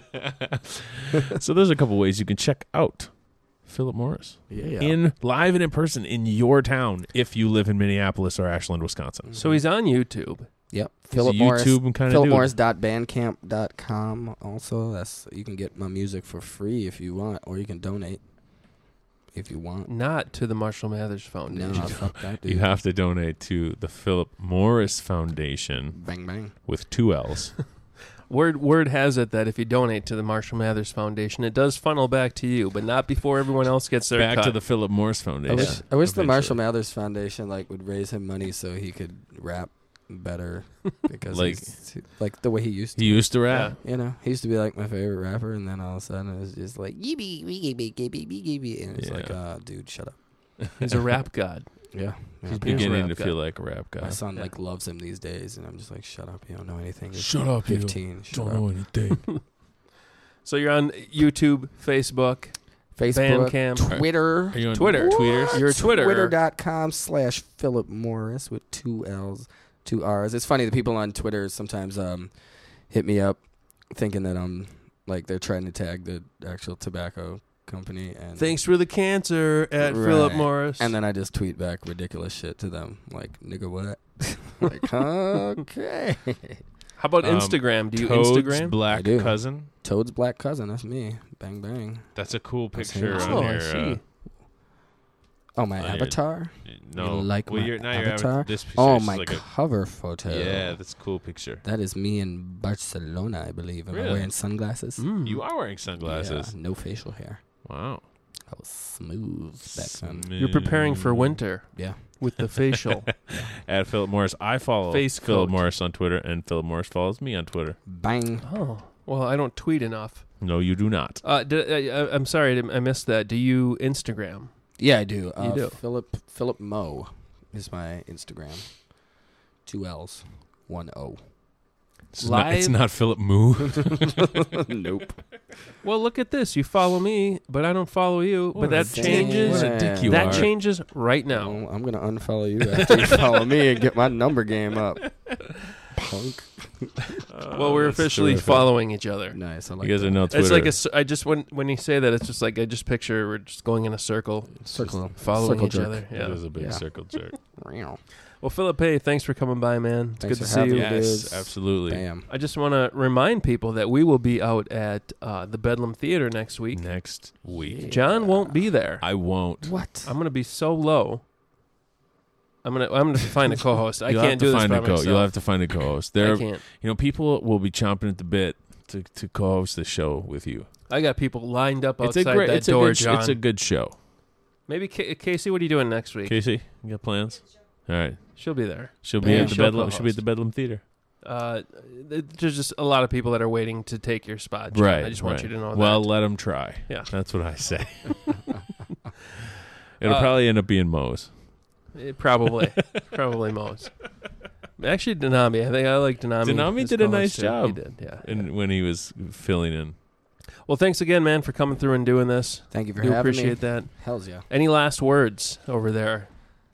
So there's a couple ways you can check out Philip Morris Yeah. live and in person in your town if you live in Minneapolis or Ashland, Wisconsin. So he's on YouTube. Yep. He's a Philip Morris. YouTube kind of dude. PhilipMorris.bandcamp.com. Also, you can get my music for free if you want, or you can donate if you want. Not to the Marshall Mathers No, Foundation. fuck that, dude. You have to donate to the Philip Morris Foundation Bang bang. with 2 L's. Word has it that if you donate to the Marshall Mathers Foundation, it does funnel back to you, but not before everyone else gets their Back cut. to the Philip Morris Foundation. I wish the eventually. Marshall Mathers Foundation would raise him money so he could rap better because he's like the way he used to. He used to rap. You know, he used to be like my favorite rapper, and then all of a sudden it was just like yippee, and it's like, Yeah. dude, shut up. He's a rap god. Yeah, He's He is a beginning rap to guy. feel like a rap guy. my son Yeah. loves him these days, and I'm just like, shut up, you don't know anything. You're Shut up, you 15. Shut Don't up. know anything. So you're on YouTube, Facebook, Facebook, Bandcamp. Twitter. Are you on Twitter. Tweeters? You're a Twitter. Twitter.com/Philip Morris with 2 L's, 2 R's. It's funny, the people on Twitter sometimes hit me up thinking that I'm like they're trying to tag the actual tobacco company. And Thanks for the cancer at Right. Philip Morris. And then I just tweet back ridiculous shit to them, like, nigga, what? Like, okay. How about Instagram? Do you Toad's Instagram? I black do. cousin. Toad's black cousin, that's me. Bang, bang. That's a cool That's picture him. on Oh, I your. see. Oh, my on your- avatar? No, You like well, my you're, now avatar? This picture Oh, is my like cover photo. yeah, that's a cool picture. That is me in Barcelona, I believe. Am Really? I wearing sunglasses? Mm. You are wearing sunglasses. Yeah, no facial hair. Wow. I was smooth back then. You're preparing for winter Yeah. with the facial. At Philip Morris, I follow Face Philip coat. Morris on Twitter, and Philip Morris follows me on Twitter. Bang. Oh, well, I don't tweet enough. No, you do not. I'm sorry, I missed that. Do you Instagram? Yeah, I do. You do? Philip Mo is my Instagram. 2 L's, 1 O. It's Live? not Philip Moo. Nope. Well, look at this. You follow me, but I don't follow you. What But that a dick. changes. What a dick you That are. changes right now. Well, I'm going to unfollow you after you follow me and get my number game up. Punk. Well, we're that's officially terrific. following each other. Nice. I like You guys that. are no Twitter. It's like I just when you say that, it's just like I just picture we're just going in a circle, circle. following circle each jerk. other. It Yeah. is a big Yeah. circle jerk. Well, Philip, hey, thanks for coming by, man. It's Thanks good for to see having you. me. Yes, dudes. absolutely. Bam. I just want to remind people that we will be out at the Bedlam Theater next week. Next week. John won't be there. I won't. What? I'm gonna be so low. I'm gonna find a co-host. I You'll can't have do to this find by a myself. You'll have to find a co-host. I There, can't. people will be chomping at the bit to co-host the show with you. I got people lined up It's outside a great. that It's a door, good. John. It's a good show. Maybe Casey, what are you doing next week? Casey, you got plans? All right. She'll be there. She'll be Yeah, at the she'll Bedlam. She'll be at co-host. the Bedlam Theater. There's just a lot of people that are waiting to take your spot, John. Right. I just want right. you to know Well, that. let them try. Yeah. That's what I say. It'll probably end up being Moe's. Probably Mo's. Actually, Denami. I think I like Denami. Denami as did a co-host, nice too. job. He did, yeah. And when he was filling in. Well, thanks again, man, for coming through and doing this. Thank you for Do having appreciate me. that. Hells yeah. Any last words over there?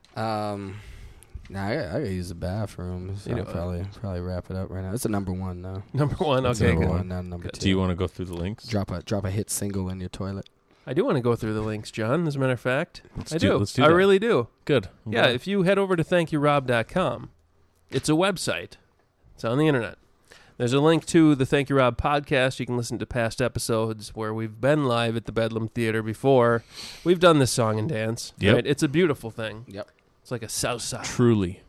Nah, I gotta use the bathroom. So You know, I'll probably wrap it up right now. It's a number one now. Number one. It's Okay, number good. one, not number Good. two. Do you want to go through the links? drop a hit single in your toilet? I do want to go through the links, John. As a matter of fact, Let's I do- do. let's do I that. really do. Good. Yeah, if you head over to thankyourob.com, it's a website. It's on the internet. There's a link to the Thank You Rob podcast. You can listen to past episodes where we've been live at the Bedlam Theater before. We've done this song and dance. Yep. Right? It's a beautiful thing. Yep. It's like a south side. Truly.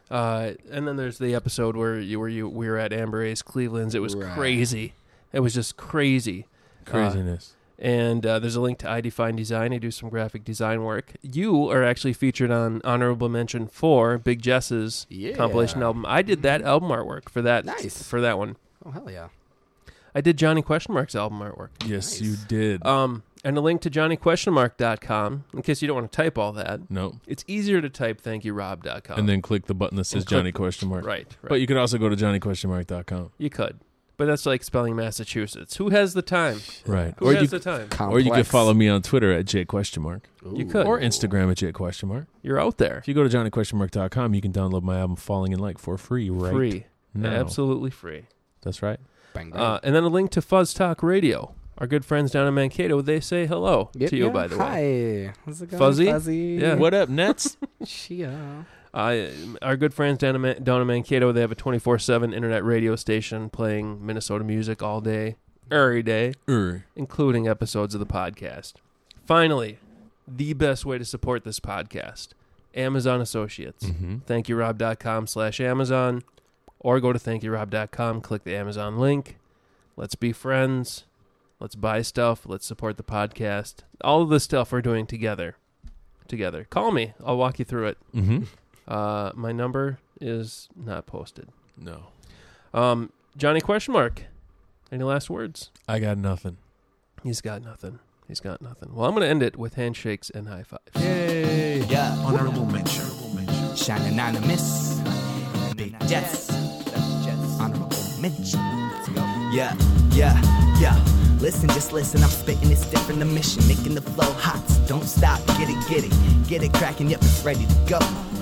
And then there's the episode where we were at Amber A's Cleveland's. It was Right. crazy. It was just crazy. Craziness. And there's a link to I Define Design. I do some graphic design work. You are actually featured on Honorable Mention 4, Big Jess's Yeah. compilation album. I did that album artwork for that. Nice. For that one. Oh hell yeah. I did Johnny Question Mark's album artwork. Yes, Nice. you did. And a link to JohnnyQuestionMark.com, in case you don't want to type all that. no. It's easier to type thankyourob.com. And then click the button that says And click- Johnny question mark. Right. But you could also go to johnnyquestionmark.com. You could. But that's like spelling Massachusetts. Who has the time? Right. Who Or has you the time? Complex. or you could follow me on Twitter at j_mark. You could. Or Instagram at j_mark. You're out there. If you go to johnnyquestionmark.com, you can download my album Falling in Like for free right Free. now. Absolutely free. That's right. Bang, bang. And then a link to Fuzz Talk Radio. Our good friends down in Mankato, they say hello Yep, to you, yeah. by the way. Hi. How's it going, Fuzzy? Fuzzy? Yeah. What up, Nets? Chia. Our good friends down in Mankato, they have a 24/7 internet radio station playing Minnesota music all day, every day, including episodes of the podcast. Finally, the best way to support this podcast, Amazon Associates. Mm-hmm. ThankyouRob.com/Amazon, or go to ThankyouRob.com, click the Amazon link. Let's be friends. Let's buy stuff. Let's support the podcast. All of the stuff we're doing together. Call me. I'll walk you through it. Mm-hmm. My number is not posted. No. Johnny Question Mark. Any last words? I got nothing. He's got nothing. Well, I'm going to end it with handshakes and high fives. Yay! Yeah, honorable mention. Shine Anonymous. Big Jess. Honorable mention. Yeah. Listen, just listen. I'm spitting, it's different. The mission, making the flow hot. So don't stop. Get it. Get it cracking. Yep, it's ready to go.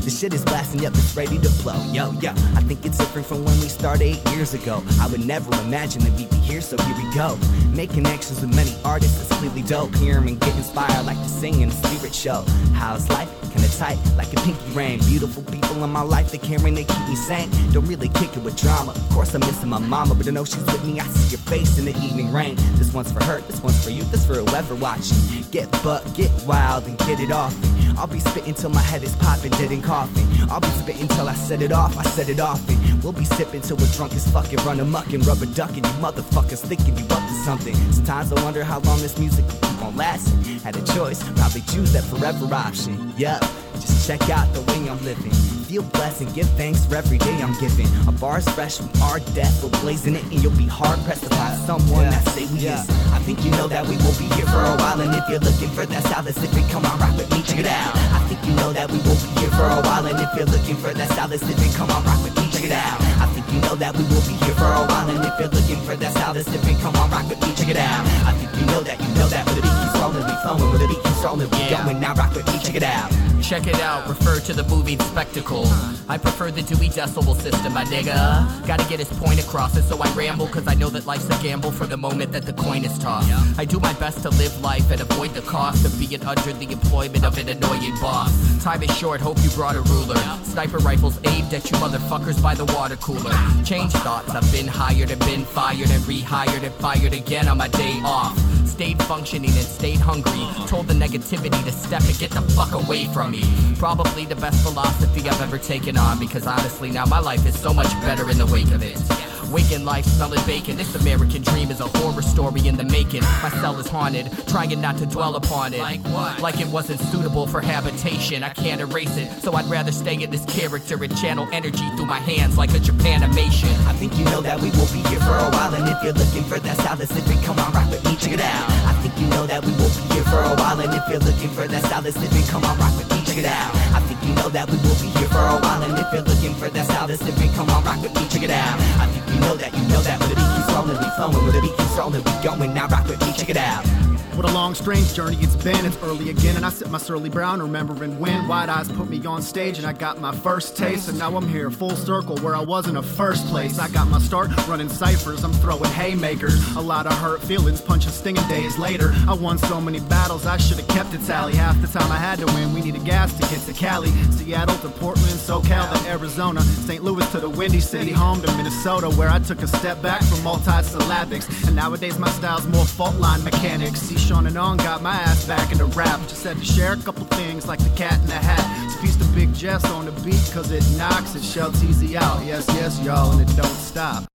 The shit is blasting, yep, it's ready to blow. Yo, I think it's different from when we started 8 years ago. I would never imagine that we'd be here, so here we go. Make connections with many artists, it's clearly dope. Hear 'em and get inspired like to sing in a spirit show. How's life? Kinda tight, like a pinky rain. Beautiful people in my life, they caring, they keep me sane. Don't really kick it with drama. Of course I'm missing my mama, but I know she's with me. I see your face in the evening rain. This one's for her, this one's for you, this for whoever watching. Get buck, get wild, and get it off me. I'll be spitting till my head is popping, dead and coughing. I'll be spitting till I set it off, I set it off. And we'll be sipping till we're drunk as fuck and run amok and rubber ducking. You motherfuckers thinking you up to something. Sometimes I wonder how long this music will keep on lasting. Had a choice, probably choose that forever option. Yup, just check out the way I'm living. Feel blessed and give thanks for every day I'm giving. Our bar's fresh, we are death, we're blazing it, and you'll be hard pressed to find someone that say we is. I think you know that we will be here for a while, and if you're looking for that style that's living, come on, rock with me, check it out. I think you know that we will be here for a while, and if you're looking for that style that's living, come on, rock with me, check it out. I think you know that we will be here for a while, and if you're looking for that style that's living, come on, rock with me, check it out. I think you know that with the beat keeps rolling, we flowing, with the beat keeps rolling, we going, now rock with me, check it out. Check it out, refer to the movie Spectacle. I prefer the Dewey Decimal System, my nigga. Gotta get his point across, and so I ramble, cause I know that life's a gamble for the moment that the coin is tossed. I do my best to live life and avoid the cost of being under the employment of an annoying boss. Time is short, hope you brought a ruler. Sniper rifles aimed at you motherfuckers by the water cooler. Change thoughts, I've been hired and been fired and rehired and fired again on my day off. Stayed functioning and stayed hungry. Told the negativity to step and get the fuck away from me. Probably the best philosophy I've ever taken on, because honestly now my life is so much better in the wake of it. Waking life smelling bacon, this American dream is a horror story in the making. My cell is haunted, trying not to dwell upon it. Like what? Like it wasn't suitable for habitation. I can't erase it, so I'd rather stay in this character and channel energy through my hands like a Japanimation. I think you know that we will be here for a while, and if you're looking for that style that's living, come on, rock with me, check it out. I think you know that we will be here for a while, and if you're looking for that style that's living, come on, rock with me, check it out. I think you know that we will be here for a while, and if you're looking for that style that's living, come on, rock with me, check it out. I think you know that with the beat keeps rolling, we flowing, with the beat keeps rolling, we going, now rock with me, check it out. What a long, strange journey it's been. It's early again, and I sip my surly brown, remembering when wide eyes put me on stage, and I got my first taste, and now I'm here, full circle, where I was in the first place. I got my start running ciphers, I'm throwing haymakers, a lot of hurt feelings, punching stinging days later. I won so many battles, I should've kept it tally. Half the time I had to win, we needed gas to get to Cali, Seattle to Portland, SoCal to Arizona, St. Louis to the Windy City, home to Minnesota, where I took a step back from multi-syllabics, and nowadays my style's more fault line mechanics. See Sean and On got my ass back into rap. Just had to share a couple things like the cat in the hat. It's a piece of Big Jess on the beat, cause it knocks, it shouts easy out. Yes, yes, y'all, and it don't stop.